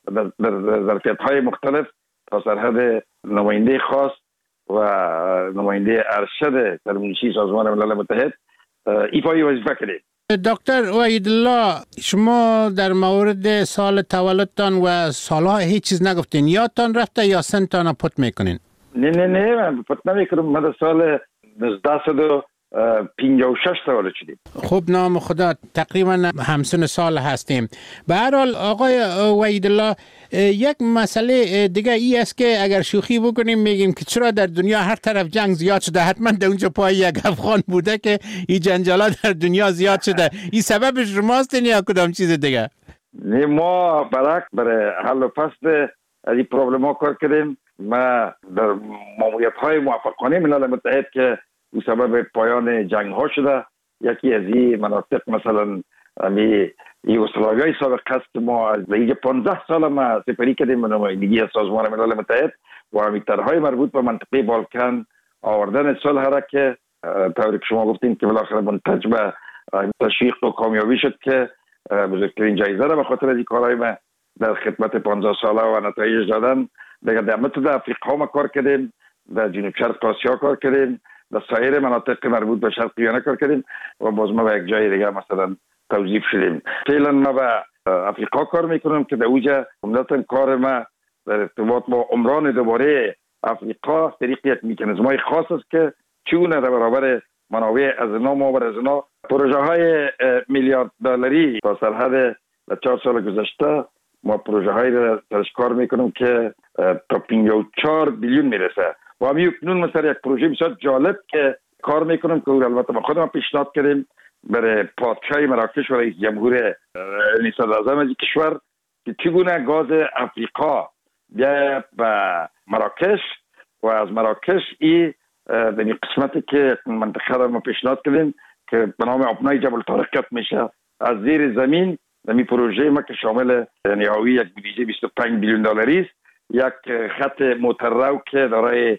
S3: در ظرفیت‌های مختلف تا سرحد نماینده خاص و نماینده ارشد ترمینیشی سازمان ملل متحد ایفای وظیفه کردیم.
S21: دکتر وحید الله، شما در مورد سال تولدتان و سالها هیچ چیز نگفتین، یادتان رفته یا سنتان پت میکنین؟
S3: نه نه نه من پت نمیکنم. من در سال نوزده و پنجاه و شش تولد شدیم.
S21: خب نام خدا، تقریبا همسن سال هستیم. به هر حال آقای وحید الله، یک مسئله دیگه ای است که اگر شوخی بکنیم میگیم که چرا در دنیا هر طرف جنگ زیاد شده، حتما در اونجا پای یک افغان بوده که این جنجالات در دنیا زیاد شده. این سببش شماست یا کدام چیز دیگه؟
S3: نه، ما برعکس برای حل و فصل از این پروبلم ها کار کردیم. ما در ماموریت های موفقانه ملل متحد که او سبب پایان جنگ ها شده، یکی از این مناطق مثلا امی یوگسلاویای سابق است که ما از دیگه پانزده سال ما سپری کردیم به نمایندگی سازمان ملل متحد و همی طرحهای مربوط به منطقه بالکان آوردن صلح را که طوری که شما گفتین که بالاخره منتج به تشویق و کامیابی شد که بزرگترین جایزه را به خاطر از این کارهای ما در خدمت پانزده ساله و نتایج دادن. دیگه در متد افریقا ما کار کردیم، در جنوب شرق آسیا کار کردیم، در سایر مناطق مربوط به شرق یانه کار کردیم و باز ما به یک جای دیگه مثلا توظیف شدیم. فعلا ما به افریقا کار میکنم که در اوجه عمدتا کار ما در ارتباط با عمران دوباره افریقا از طریق یک میکانیزم‌های خاص است که چگونه در برابر منابع از اینا ما بر از اینا پروژه های میلیارد دلاری تا سرحد در چهار سال گذشته ما پروژه های را درش کار میکنم که تا پنجاه و چهار بیلیون میرسه و همی اکنون مثلا یک پروژه بسیار جالب که کار میکنم که البته با خودم پیشنهاد کردیم برای پادشاه مراکش و رئیس جمهور صدراعظم از کشور که چگونه گاز افریقا بیا به مراکش و از مراکش ای به این قسمتی که منطقه را ما پیشنهاد کردیم که به نام آبنای جبل طارق میشه از زیر زمین این پروژه ما که شامل نهایی یک بودجه بیست و پنج بیلیون دلاری است، یک خط موتررو که دارای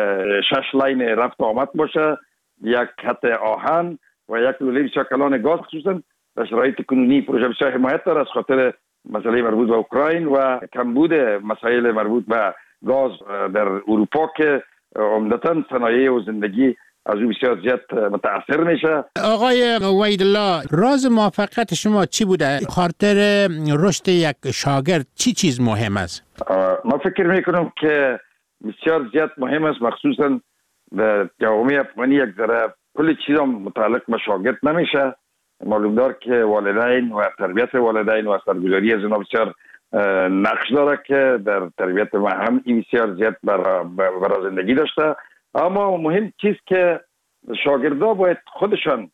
S3: شش لاین رفت و آمد باشه، یک خط آهن و یک لوله بسیار کلان گاز. خصوصا در شرایط کنونی پروژه بسیار حمایت داره از خاطر مسئله مربوط به اوکراین و کمبود مسائل مربوط به گاز در اروپا که عمدتاً صنایع و زندگی از او بسیار زیاد متاثر میشه.
S21: آقای وحید الله، راز موفقیت شما چی بوده؟ خاطر رشد یک شاگرد چی چیز مهم است؟
S3: ما فکر میکنم که بسیار زیاد مهم است، مخصوصا در جامعه افغانی یک ذره کل چیزا متعلق به شاگرد نمیشه. معلوم دار که والدین و تربیت والدین و اثرگذاری از اینا بسیار نقش داره که در تربیت ما هم این بسیار زیاد برای بر زندگی داشته. اما مهم چیز که شاگردا باید خودشان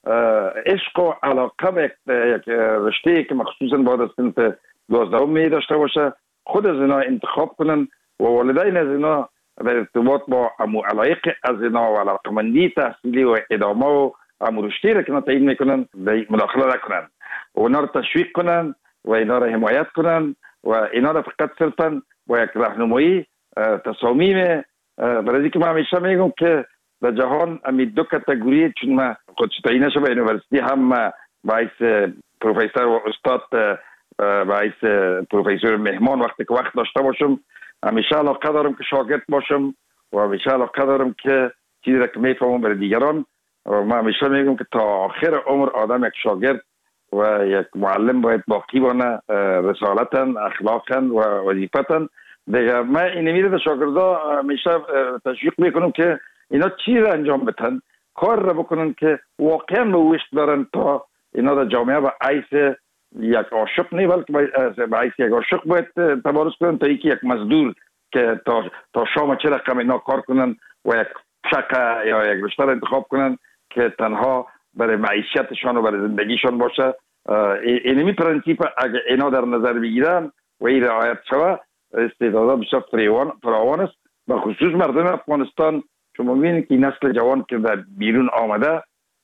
S3: عشق و علاقه به یک رشته که مخصوصا بعد از سنت دوازدهم می داشته باشه خود از اینا انتخاب کنن و والدین از اینا در ارتباط با امو علایق از اینا و علاقمندی تحصیلی و ادامه و امو رشدی را که تعیین میکنن مداخله نکنن و اینا را تشویق کنن و اینا را حمایت کنن و اینا را فقط صرفا با یک راهنمایی تصامیم. برای اینکه من همیشه میگم که در جهان امی دو کاتگوری، چون من خود تعیین شدم به یونیورسیتی، هم باعث پروفسور و استاد باعث پروفسور مهمان وقتی که وقت داشته باشم، همیشه علاقه دارم که شاگرد باشم و همیشه علاقه دارم که چیزی را که میفهمم برای دیگران. و من همیشه میگم که تا آخر عمر آدم یک شاگرد و یک معلم باید باقی بانه، رسالتاً، اخلاقاً و وظیفتاً. دیگه من این میره شاگردا همیشه تشویق میکنم که اینا چی را انجام بدن، کار را بکنن که واقعا به عشق دارن تا اینا در جامعه به عیس یک عاشق نه بلکه به عیس یک عاشق باید تبارز کنن، تا یکی یک مزدور که تا تا شام چه رقم اینا کار کنن و یک شقه یا یک رشته انتخاب کنن که تنها برای معیشتشان و برای زندگیشان باشه. اینمی پرنسیپ اگه اینا در نظر بگیرن و این رعایت شود، استعدادها بسیار فراوان است. و خصوص مردم افغانستان شما می‌بینید که نسل جوان که در بیرون آمده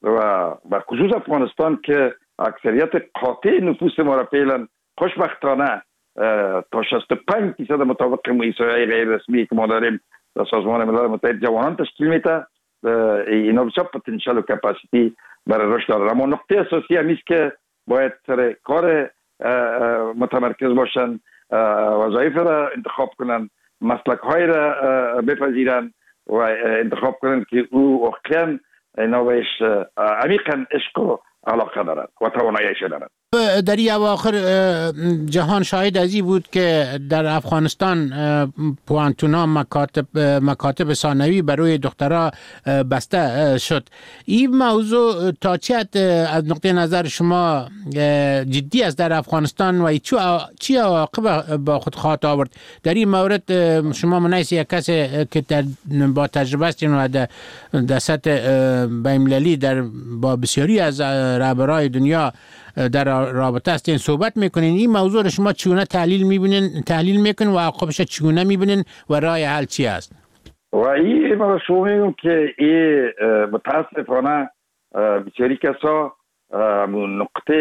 S3: و به خصوص افغانستان که اکثریت قاطع نفوس ما را فعلا خوشبختانه تا شصت و پنج درصد مطابق احصایه‌های غیر رسمی که ما داریم در سازمان ملل متحد جوانان تشکیل میده. اینا بسیار پتانسیل و کپاسیتی برای رشد دارن. اما نقطه اساسی هم است که باید سر کار متمرکز باشن، وظایف را انتخاب کنن، مسلک های را بپذیرن و انتخاب کنن که او واقعا اینا بهش عمیقا عشق و علاقه دارد و تواناییش دارد.
S21: در این اواخر جهان شاهد از این بود که در افغانستان پوانتونا مکاتب مکاتب ثانوی برای دخترها بسته شد. این موضوع تا چه حد از نقطه نظر شما جدی است در افغانستان و چی عواقب با خود خواهد آورد؟ در این مورد شما منیس یک کسی که در با تجربه هستین و در سطح بین‌المللی در با بسیاری از رهبران دنیا در رابطه هستین صحبت میکنین، این موضوع رو شما چگونه تحلیل میبینین تحلیل میکنین و عواقبش چگونه میبینین و راه حل چی است؟
S3: و این ما شما میگم که این متاسفانه بسیاری کسا نقطه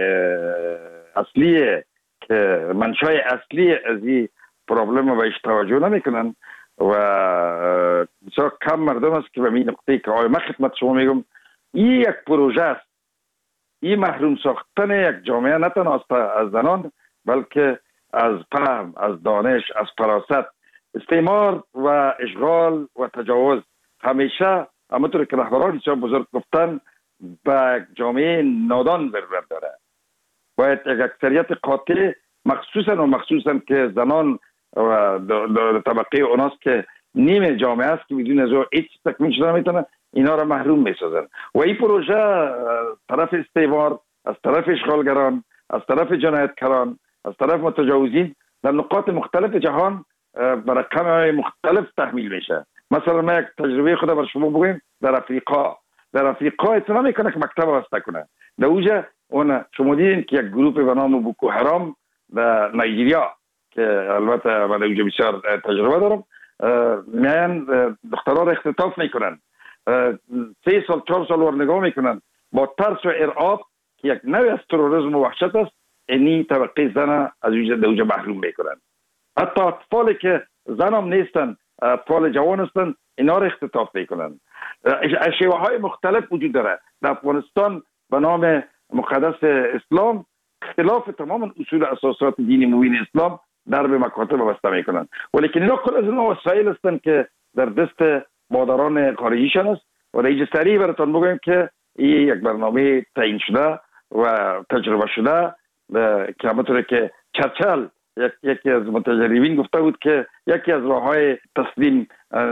S3: اصلی که منشأ اصلی از این پروبلم بهش توجه نمیکنن و بسیار کم مردم است که به این نقطه که آیا من خدمت شما میگم این یک پروژه است. این محروم ساختن یک جامعه نه تنها از زنان بلکه از فهم، از دانش، از فراست. استعمار و اشغال و تجاوز همیشه همونطور که رهبران بسیار بزرگ گفتن به جامعه نادان ضرورت داره. باید یک اکثریت قاطع مخصوصا و مخصوصا که زنان و طبقه اوناست که نیم جامعه است که بدون از او هیچ تکمیل شده نمیتونه، اینا را محروم میسازن. و این پروژه طرف استعمار، از طرف اشغالگران، از طرف جنایتکاران، از طرف متجاوزین در نقاط مختلف جهان به رقم‌های مختلف تحمیل میشه. مثلا من یک تجربه خود بر شما بگویم، در افریقا در افریقا اصلا میکنه که مکتب واسطه کنه. در اونجا اون شما دیدین که یک گروه به نام بوکو حرام در نایجریا که البته من اونجا بسیار تجربه دارم، میان دخترها را اختطاف میکنن، سه سال چهار سال ور نگاه میکنن با ترس و ارعاب که یک نوع از تروریسم و وحشت است. اینی طبقه زن از اونجا محروم میکنن. حتی اطفالی که زن هم نیستن، اطفال جوان هستن، اینا را اختطاف میکنن. شیوه های مختلف وجود داره. در افغانستان به نام مقدس اسلام اختلاف تمام اصول اساسات دین مبین اسلام در به مکاتب بسته میکنن. ولیکن اینا کل از اینا وسایل هستن که در دست مادران خارجیشان است. و رئیس سریع براتون بگویم که این یک برنامه تعیین شده و تجربه شده که همونطور که چرچل یک یکی از متجربین گفته بود که یکی از راه‌های تسلیم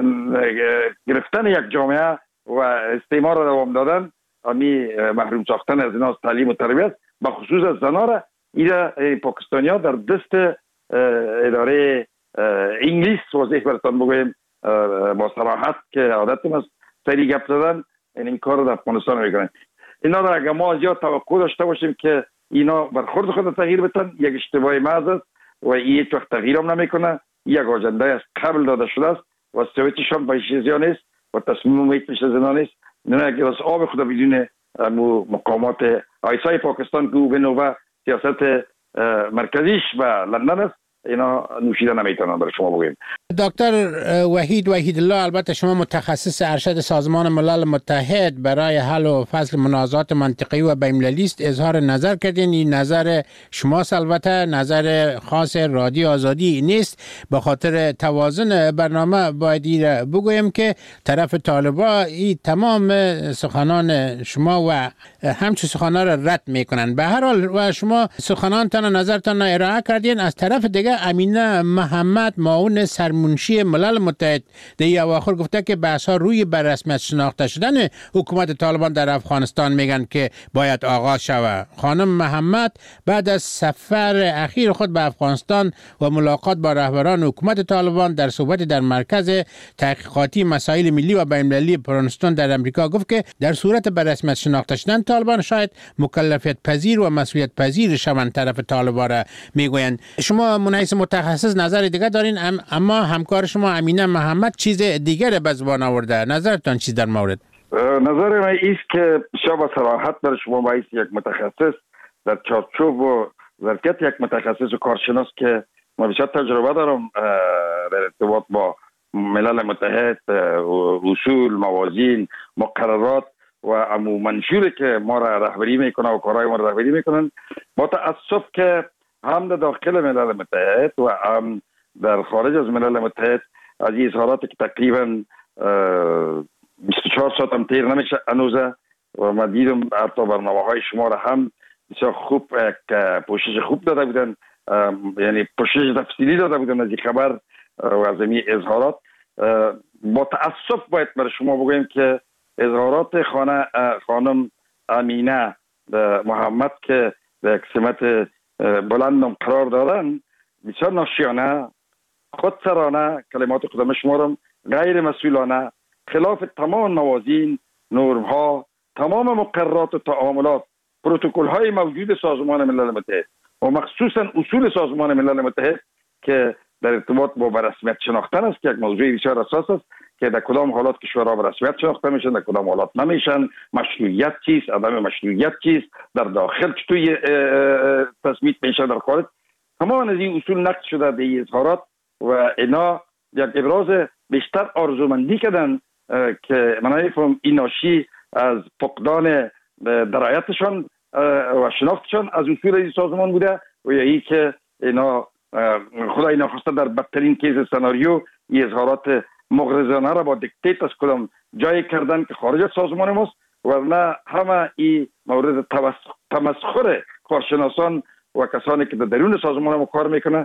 S3: گرفتن یک جامعه و استعمار را دوام دادن امی محروم ساختن از اینا از تعلیم و تربیت به خصوص از زنها را این پاکستانی‌ها در دست اداره انگلیس واضح براتون بگویم با صراحت که عادتم است سری گپ زدن این کار رو در افغانستان میکنن. اینا را اگر ما زیاد توقع داشته باشیم که اینا برخورد خود تغییر بدن، یک اشتباه محض است و این هیچ وقت تغییر هم نمیکنه. یک آجنده است قبل داده شده است و سویتش هم باید زیان است و تصمیم هیچ میشه زنان است. نه یک از آب خود بدون مقامات آیسای پاکستان که او به نوبه سیاست مرکزیش و لندن است، اینا نوشیده نمیتونن برای شما بگویم.
S21: دکتر وحید وحیدالله، البته شما متخصص ارشد سازمان ملل متحد برای حل و فصل منازعات منطقه‌ای و بین‌المللی است، اظهار نظر کردین. این نظر شماست، البته نظر خاص رادیو آزادی نیست. به خاطر توازن برنامه باید بگویم که طرف طالبان این تمام سخنان شما و همچون سخنان را رد میکنن. به هر حال و شما سخنانتان و نظرتان ارائه کردین. از طرف دیگه امینه محمد معاون سرمنشی ملل متحد در این اواخر گفته که بحث ها روی بر رسمیت شناخته شدن حکومت طالبان در افغانستان میگن که باید آغاز شود. خانم محمد بعد از سفر اخیر خود به افغانستان و ملاقات با رهبران حکومت طالبان در صحبت در مرکز تحقیقاتی مسائل ملی و بین‌المللی پرینستون در امریکا گفت که در صورت بر رسمیت شناخته شدن طالبان شاید مکلفیت پذیر و مسئولیت پذیر شوند. طرف طالبان را میگویند. شما منیس متخصص نظر دیگه دارین، اما همکار شما امینه محمد چیز دیگر به زبان آورده. نظرتان چی در مورد؟
S3: نظر من ایست که شما صراحت در شما باید یک متخصص در چارچوب و ظرفیت یک متخصص و کارشناس که ما بسیار تجربه دارم در ارتباط با ملل متحد، اصول، موازین، مقررات و امو منشوری که ما را رهبری میکنه و کارهای ما را رهبری میکنن. با تاسف که هم در داخل ملل متحد و هم در خارج از ملل متحد از این اظهاراتی که تقریبا بیست و چهار ساعت هم تیر نمیشه انوزه و ما دیدم حتی برنامه های شما را هم بسیار خوب پوشش خوب داده بودن، یعنی پوشش تفصیلی داده بودن از این خبر و از این اظهارات. با تاسف باید برای شما بگویم که اظهارات خانه خانم امینه محمد که در یک سمت بلندم قرار دارن بسیار ناشیانه، خودسرانه، کلمات خودم شمارم، غیر مسئولانه، خلاف تمام موازین، نرم ها، تمام مقررات و تعاملات، پروتکل های موجود سازمان ملل متحد و مخصوصا اصول سازمان ملل متحد که در ارتباط با برسمیت شناختن است که یک موضوع بسیار اساس است که در کدام حالات کشورها برسمیت شناخته میشن، در کدام حالات نمیشن، مشروعیت چیست، عدم مشروعیت چیست، در داخل چطوری تصمیم میشه، در خارج. تمام از این اصول نقد شده به این اظهارات و اینا یک ابراز بیشتر آرزومندی کردن که من نمی‌فهم این ناشی از فقدان درایتشان و شناختشان از اصول این سازمان بوده و یا ای که اینا خدای ناخواسته در بدترین کیس سناریو این اظهارات مغرضانه را با دیکتیت از کدام جای کردن که خارج از سازمان ماست، ورنه همه این مورد تمسخر کارشناسان و کسانی که در درون سازمان ما کار میکنه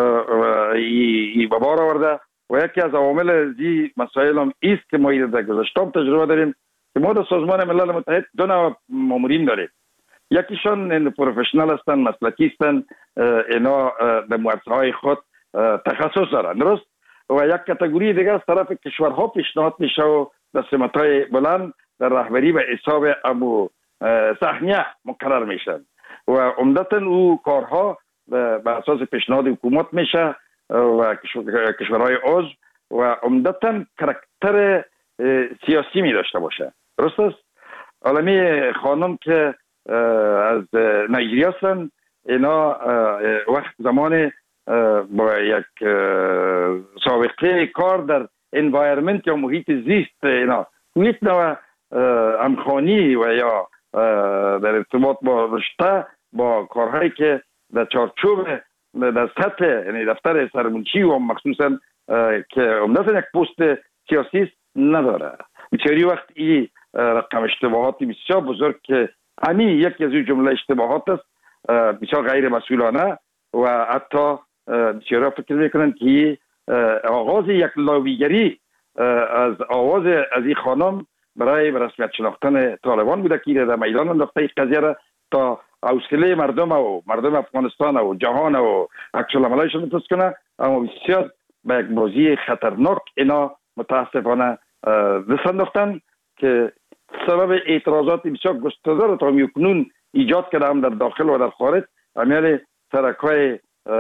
S3: ای به بار آورده. و یکی از عوامل زی مسائل هم ایست که ما در گذشته تجربه داریم که ما در سازمان ملل متحد دو نوع مامورین داریم. یکیشان پروفشنال هستن، مسلکی هستن، اینا در مؤسسه های خود تخصص دارن، درست؟ و یک کاتگوری دیگر از طرف کشورها پیشنهاد میشه و در سمت های بلند در رهبری و حساب ابو صحنه مقرر میشن و عمدتا او کارها به اساس پیشنهاد حکومت میشه و کشورهای عضو و عمدتا کاراکتر سیاسی می داشته باشه، درست است؟ عالمی خانم که از نایجریا هستن، اینا وقت زمان با یک سابقه کار در انوایرمنت یا محیط زیست، اینا یک نوع همخوانی و یا در ارتباط با رشته با کارهایی که در چارچوب در سطح یعنی دفتر سرمنشی و مخصوصا که عمدتا یک پست سیاسی است نداره. بسیاری وقت این رقم اشتباهات بسیار بزرگ که همین یکی از این جمله اشتباهات است بسیار غیر مسئولانه و حتی بسیاری فکر میکنند که آغاز یک لاویگری از آواز از این خانم برای رسمیت شناختن طالبان بوده که در میدان انداخته این قضیه را تا حوصله مردم و مردم افغانستان و جهان و عکس العملایشون متصل کنه، اما بسیار به یک بازی خطرناک اینا متاسفانه دست انداختن که سبب اعتراضات بسیار گسترده را تا اکنون ایجاد کرده هم در داخل و در خارج. امیال سرک‌های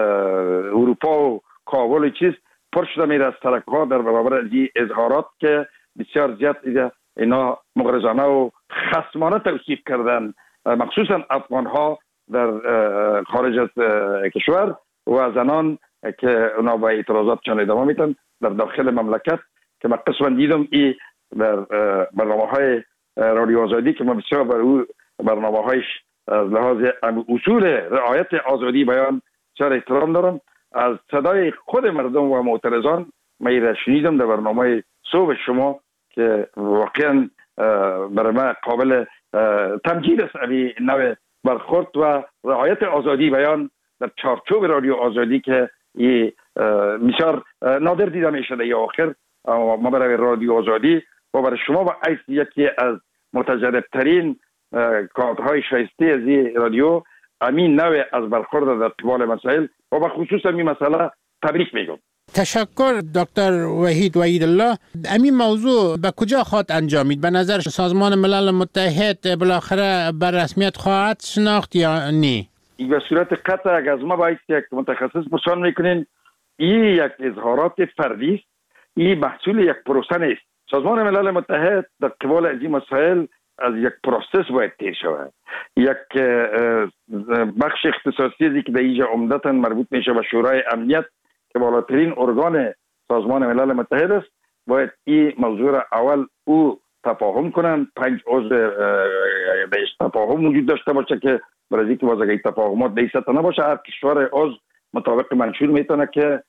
S3: اروپا و کابل و چیز پر شده میره از سرک‌ها در برابر از این اظهارات که بسیار زیاد اینا مغرضانه و خصمانه توصیف کردن، مخصوصا افغان‌ها در خارج از کشور و زنان که اونا با اعتراضاتشان ادامه میدن در داخل مملکت که من قسماً دیدم ای در برنامه‌های رادیو آزادی که من بسیار بر او برنامه‌هایش از لحاظ اصول رعایت آزادی بیان بسیار احترام دارم. از صدای خود مردم و معترضان من شنیدم در برنامه صبح شما که واقعاً برای من قابل تمجید است این نوع برخورد و رعایت آزادی بیان در چارچوب رادیو آزادی که بسیار نادر دیده می شده. یا آخر ما برای رادیو آزادی و برای شما و ایس یکی از متجربترین کادرهای شایسته از این رادیو امین نوع از برخورد در قبال مسائل و به خصوص این مسئله تبریک میگم.
S21: تشکر دکتر وحید وحید الله. همین موضوع به کجا خواهد انجامید؟ به نظر سازمان ملل متحد بالاخره بر رسمیت خواهد شناخت یا نه؟
S3: به صورت قطع اگر از ما باید یک متخصص پرسان میکنین این یک اظهارات فردی است، این محصول یک پروسه نیست. سازمان ملل متحد در قبال از این مسائل از یک پروسس باید تیر شود. یک بخش اختصاصی که در اینجا عمدتاً مربوط میشه به شورای امنیت که بالاترین ارگان سازمان ملل متحد است، باید این موضوع را اول او تفاهم کنند. پنج عضو بهش تفاهم وجود داشته باشه که برای اینکه باز اگه تفاهمات به این سطح نباشه، هر کشور عضو مطابق منشور میتونه که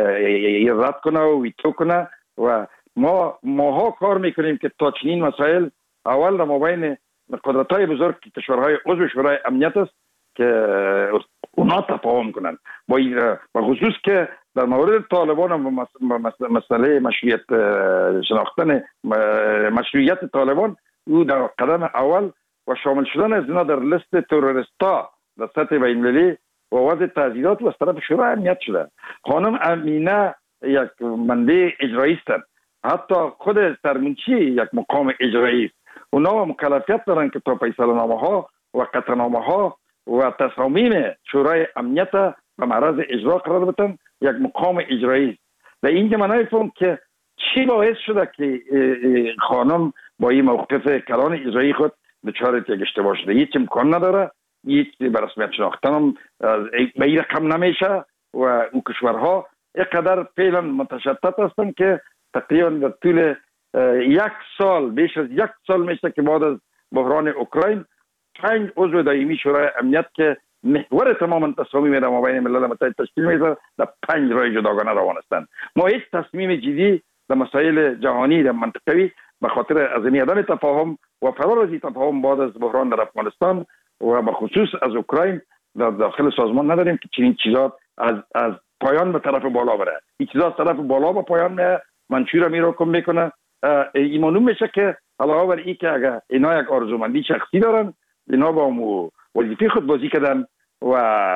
S3: رد کنه و ویتو کنه. و ما ماها کار میکنیم که تا چنین مسائل اول در مابین قدرت‌های بزرگ که کشورهای عضو شورای امنیت است که اونا تفاهم کنند. با خصوص که در مورد طالبان و مسئله مشروعیت شناختن مشروعیت طالبان، او در قدم اول و شامل شدن از اینا در لیست تروریستا در سطح بین‌المللی و وضع تعزیرات و از طرف شورای امنیت شده. خانم امینه یک منبع اجرایی است، حتی خود سرمنشی یک مقام اجرایی است. اونا مکلفیت دارن که تا فیصله‌نامه ها و قطعنامه ها و تصامیم شورای امنیت به معرض اجرا قرار بدن. یک مقام اجرایی است. در اینجا من نمی‌فهمم که چی باعث شده که خانم با این موقف کلان اجرایی خود دچار یک اشتباه شده. هیچ امکان نداره، هیچ به رسمیت شناختن هم به این رقم نمیشه و او کشورها اینقدر فعلا متشتت هستند که تقریبا در طول یک سال، بیش از یک سال میشه که بعد از بحران اوکراین پنج عضو دائمی شورای امنیت که محور تمام تصامیم در مابین ملل متحد تشکیل میده در پنج راه جداگانه روان هستند. ما هیچ تصمیم جدی در مسائل جهانی در منطقوی به خاطر از این عدم تفاهم و فرار از این تفاهم بعد از بحران در افغانستان و به خصوص از اوکراین در داخل سازمان نداریم که چنین چیزات از از پایان به طرف بالا بره. این چیزا از طرف بالا به پایان میاد، منشور می رو کم میکنه. این معلوم میشه که علاوه بر این که اگر اینا یک آرزومندی شخصی دارن، اینا با مو وظیفه خود بازی کردن و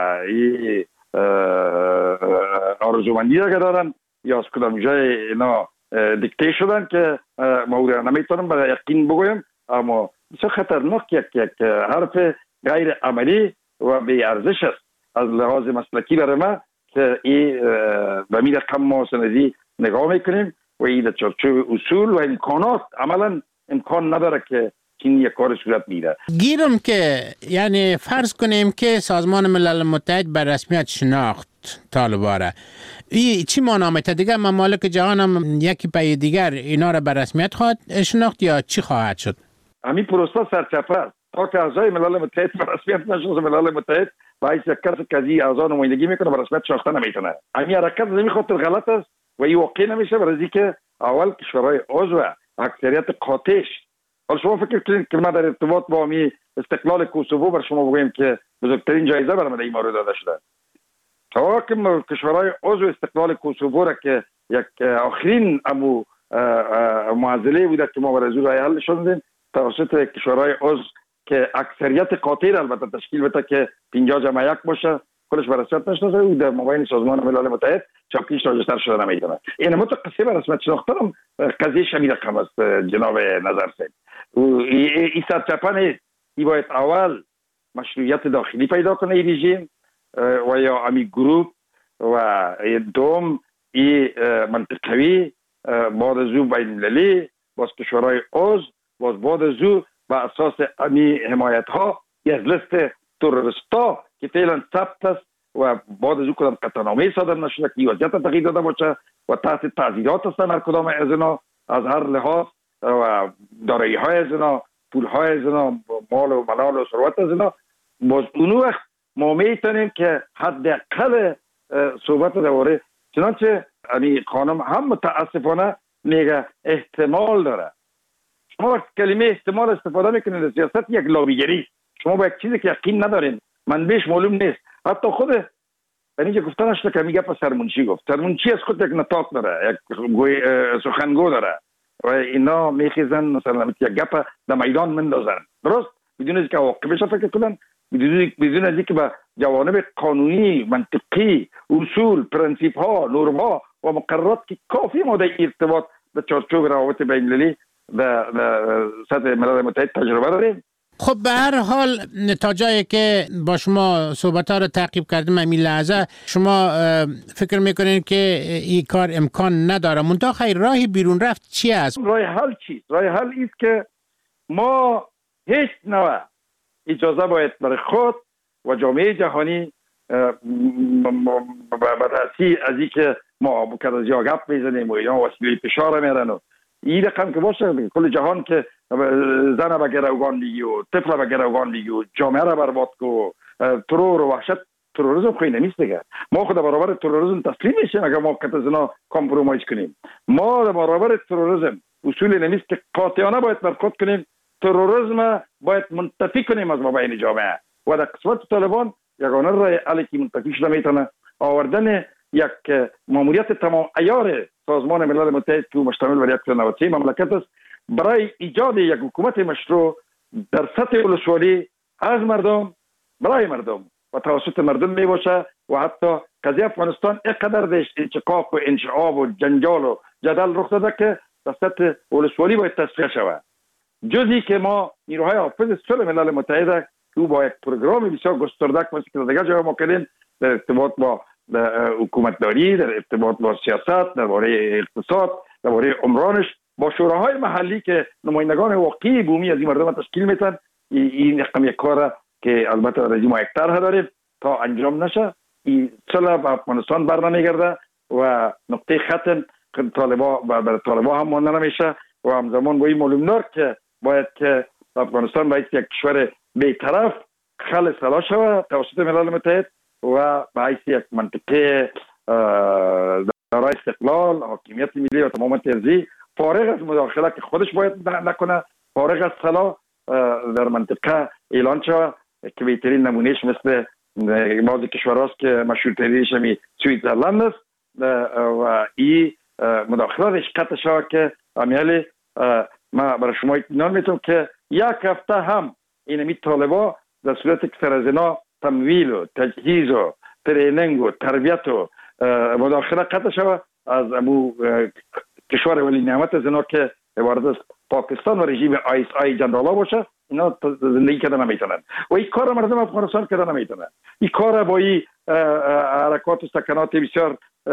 S3: این آرزومندی اگر دارن یا از کدام جای اینا دیکته شدن که ما نمیتونم برای یقین بگویم، اما بسیار خطرناک یک یک حرف غیر عملی و بی ارزش است از لحاظ مسلکی برای ما که این به می رقم ما سندی نگاه میکنیم و این در چارچوب اصول و امکانات عملا امکان نداره که این یک کار صورت میره.
S21: گیرم که یعنی فرض کنیم که سازمان ملل متحد به رسمیت شناخت طالبان را، این چی معنا میده؟ دیگه ممالک جهان هم یکی پای دیگر اینا را به رسمیت خواهد شناخت یا چی خواهد شد؟
S3: همین پروسه سرچپه است. تا که اعضای ملل متحد به رسمیت نشناسه، ملل متحد باعث یک کس که از اعضا نمایندگی میکنه به رسمیت شناخته نمیتونه. همین حرکت از این خاطر غلط است و این واقع نمیشه، برای اینکه اول کشورهای عضو اکثریت قاطعش. حالا شما فکر کنید که ما در ارتباط با می استقلال کوسوو بر شما بگویم که بزرگترین جایزه برای من این مورد داده شده. تا که کشورهای عضو استقلال کوسوو را که یک آخرین امو معضله بوده که ما برای زور رای حل شدیم توسط کشورهای عضو که اکثریت قاطع البته تشکیل بده که پنجاه جمع یک باشه، کلش به رسمیت نشناسه او در مابین سازمان ملل متحد چاپیش راجستر شده نمیدونه. این متقصه به رسمیت شناختن قضیه شمیر رقم است جناب نظر سید. این سرچپه نیست. این باید اول مشروعیت داخلی پیدا کنه این رژیم و یا امی گروپ و دوم این منطقوی بعد از او بین المللی باز کشورهای عضو باز بعد از او و اساس امی حمایت ها از لیست تروریستا که فعلا ثبت است و بعد از او کدام قطعنامه صادر نشده که وضعیت تغییر داده باشه و تحت تعزیرات هستن هر کدام از اینا از هر لحاظ و دارایی های از اینا، پول های از اینا، مال و منال و ثروت از اینا. باز اون وقت ما میتونیم که حداقل صحبت درباره چنانچه یعنی خانم هم متاسفانه میگه احتمال داره. شما وقت کلمه احتمال استفاده میکنید در سیاست یک لابیگری. شما با یک چیزی که یقین ندارین، منبعش معلوم نیست. حتی خود اینجا گفتنش که میگه پس سرمنشی گفت. سرمنشی از خود یک نطاق داره، یک سخنگو داره و اینا میخیزن مثلا یک گپ در میدان مندازن. درست؟ بدون از که عواقبش فکر کنن، بدون از که به جوانب قانونی، منطقی، اصول، پرنسیپ ها، نرم ها و مقررات که کافی ما در ارتباط به چارچوب روابط بین المللی در سطح ملل متحد تجربه داریم.
S21: خب به هر حال تا جایی که با شما صحبت ها رو تعقیب کردیم همین لحظه، شما فکر میکنین که این کار امکان نداره، منتها خیر راهی بیرون رفت چی است؟
S3: راه حل چی؟ راه حل است که ما هیچ نوع اجازه باید برای خود و جامعه جهانی بررسی از این که ما بکر از یا گپ میزنیم و اینا وسیله فشار میرن و این رقم که باشه کل جهان که زن به گروگاندگی و طفل به گروگاندگی و جامعه را برباد کو ترور و وحشت تروریسم خوی نمیست دیگه. ما خود برابر تروریسم تسلیم میشیم اگر ما کت از اینا کامپرومایز کنیم. ما برابر تروریسم اصول نمیست که قاطعانه باید برخورد کنیم. تروریسم باید منتفی کنیم از مابین جامعه و در قسمت طالبان یگانه راه حلی که منتفی شده میتونه آوردن یک ماموریت تمام عیار سازمان ملل متحد که مشتمل بر صد و نود و سه مملکت است برای ایجاد یک حکومت مشروع در سطح ولسوالی از مردم برای مردم و توسط مردم می باشه و حتی قضیه افغانستان اینقدر در انشقاق و انشعاب و جنجال و جدل رخ داده که در سطح ولسوالی باید تصفیه شود. جزی که ما نیروهای حافظ صلح ملل متحد که با یک پروگرام بسیار گسترده که دیگر جای ما کردیم در ارتباط با حکومتداری، در ارتباط با سیاست، درباره اقتصاد، درباره عمرانش با شوراهای محلی که نمایندگان واقعی بومی از این مردم تشکیل میتن، این رقم یک کاره که البته رژیم یک طرح داریم تا انجام نشه این صلح به افغانستان بر نمیگرده و نقطه ختم طالبا بر طالبا هم مانده نمیشه و همزمان با این معلوم دار که باید که افغانستان باید یک کشور بی‌طرف خل سلا شود توسط ملل متحد و به حیث یک منطقه دارای استقلال، حاکمیت ملی و تمامیت ارضی فارغ از مداخله که خودش باید نکنه، فارغ از سلا در منطقه اعلان شود که بهترین نمونهش مثل بعضی کشورهاست که مشهورترینش همی سویتزرلند است و این مداخله قطع شود که امیالی ما برای شما اطمینان میتونم که یک هفته هم اینمی طالبا در صورت که سر از اینا تمویل و تجهیز و تریننگ و تربیت و مداخله قطع شود از امو کشور ولی نعمت از اینا که عبارت از پاکستان و رژیم آیس آی جنرالا باشه اینا زندگی کردن نمیتونن و این کار مردم افغانستان کردن نمیتونن. این کار با این حرکات و سکنات بسیار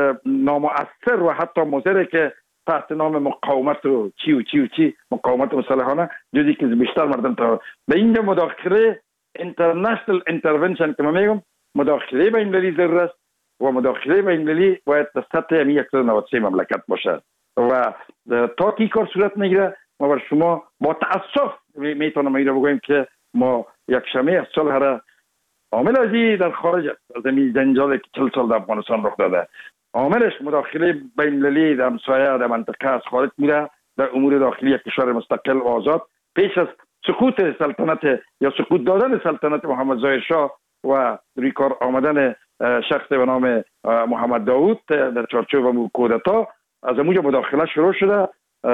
S3: نامؤثر و حتی مضر که تحت نام مقاومت و چی و چی و چی مقاومت مسلحانه جزی که بیشتر مردم تا به این مداخله اینترنشنال اینترونشن که ما میگم مداخله بین المللی ضرور است و مداخله بین المللی باید در سطح صد و نود و سه مملکت باشه و تا کی کار صورت نگیره ما بر شما با تاسف میتونم این رو بگویم که ما یک شمه از صلح را عامل ازی در خارج است از این جنجالی که چهل سال در افغانستان رخ داده عاملش مداخله بین المللی در همسایه در منطقه از خارج میره در امور داخلی یک کشور مستقل و آزاد پیش از سقوط سلطنت یا سقوط دادن سلطنت محمد ظاهر شاه و روی کار آمدن شخص به نام محمد داوود در چارچوب کودتا از اونجا مداخله شروع شده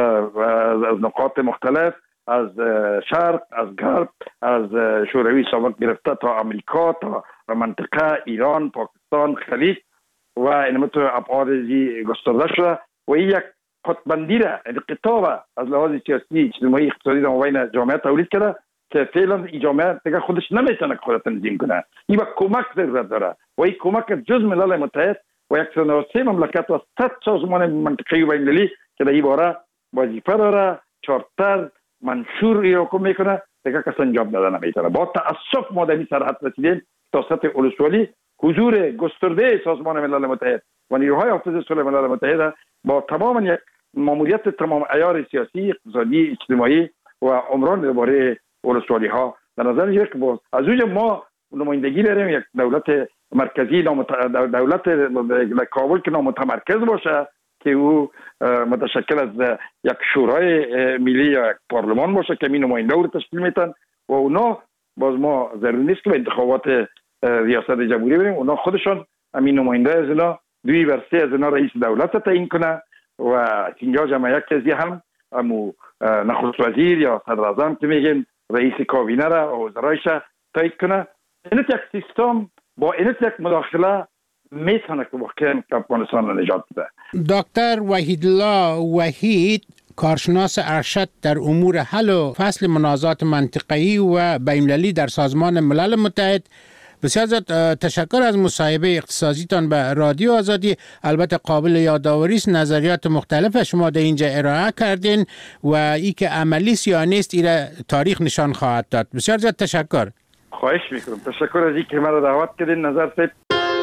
S3: از نقاط مختلف از شرق از غرب از شوروی سابق گرفته تا امریکا تا منطقه ایران پاکستان خلیج و اینم تو ابعادی گسترده شده و این یک خطبندی را انقطاع از لحاظ سیاسی اجتماعی اقتصادی در مابین جامعه تولید کرده که فعلا این جامعه دیگه خودش نمیتونه خودش تنظیم کنه. این با کمک ضرورت داره و این کمک جز ملل متحد و صد و نود و سه مملکت و صد سازمان منطقه‌ای و بین‌المللی که در این باره وظیفه داره چارتر منشور را حکم میکنه دیگه کس انجام داده نمیتونه. با تاسف ما در این سرحد رسیدیم تا سطح ولسوالی حضور گسترده سازمان ملل متحد و نیروهای حافظ صلح ملل متحد با تمام یک ماموریت تمام عیار سیاسی اقتصادی اجتماعی و عمران درباره ولسوالی ها در نظر میگیره که با از اونجا ما نمایندگی داریم یک دولت مرکزی نامت... دولت کابل که نامتمرکز باشه که او متشکل از یک شورای ملی یا یک پارلمان باشه که این نماینده رو تشکیل میتن و اونا باز ما ضروری نیست که به انتخابات ریاست جمهوری بریم اونا خودشان همین نماینده از اینا دوی ورسه از اینا رئیس دولت تعیین کنه و اینجا جمع یک کسی هم امو نخست وزیر یا صدر اعظم که میگن رئیس کابینه را و وزرایش تعیین کنه. این یک سیستم با این یک مداخله میتونه که واقعا افغانستان را نجات بده.
S21: دکتر وحیدالله وحید کارشناس ارشد در امور حل و فصل منازعات منطقه‌ای و بین‌المللی در سازمان ملل متحد. بسیار زیاد تشکر از مصاحبه اختصاصیتان به رادیو آزادی. البته قابل یادآوری است نظریات مختلف شما در اینجا ارائه کردین و ای که عملی است یا نیست ایره تاریخ نشان خواهد داد. بسیار زیاد تشکر.
S3: خواهش میکنم. تشکر از اینکه مرا دعوت کردین. نظر صاحب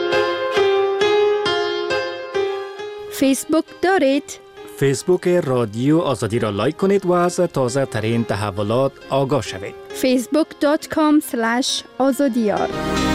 S5: فیسبوک دارید؟
S1: فیسبوک رادیو آزادی را لایک کنید و از تازه ترین تحولات آگاه شوید.
S5: فیسبوک دات کام سلش آزادیار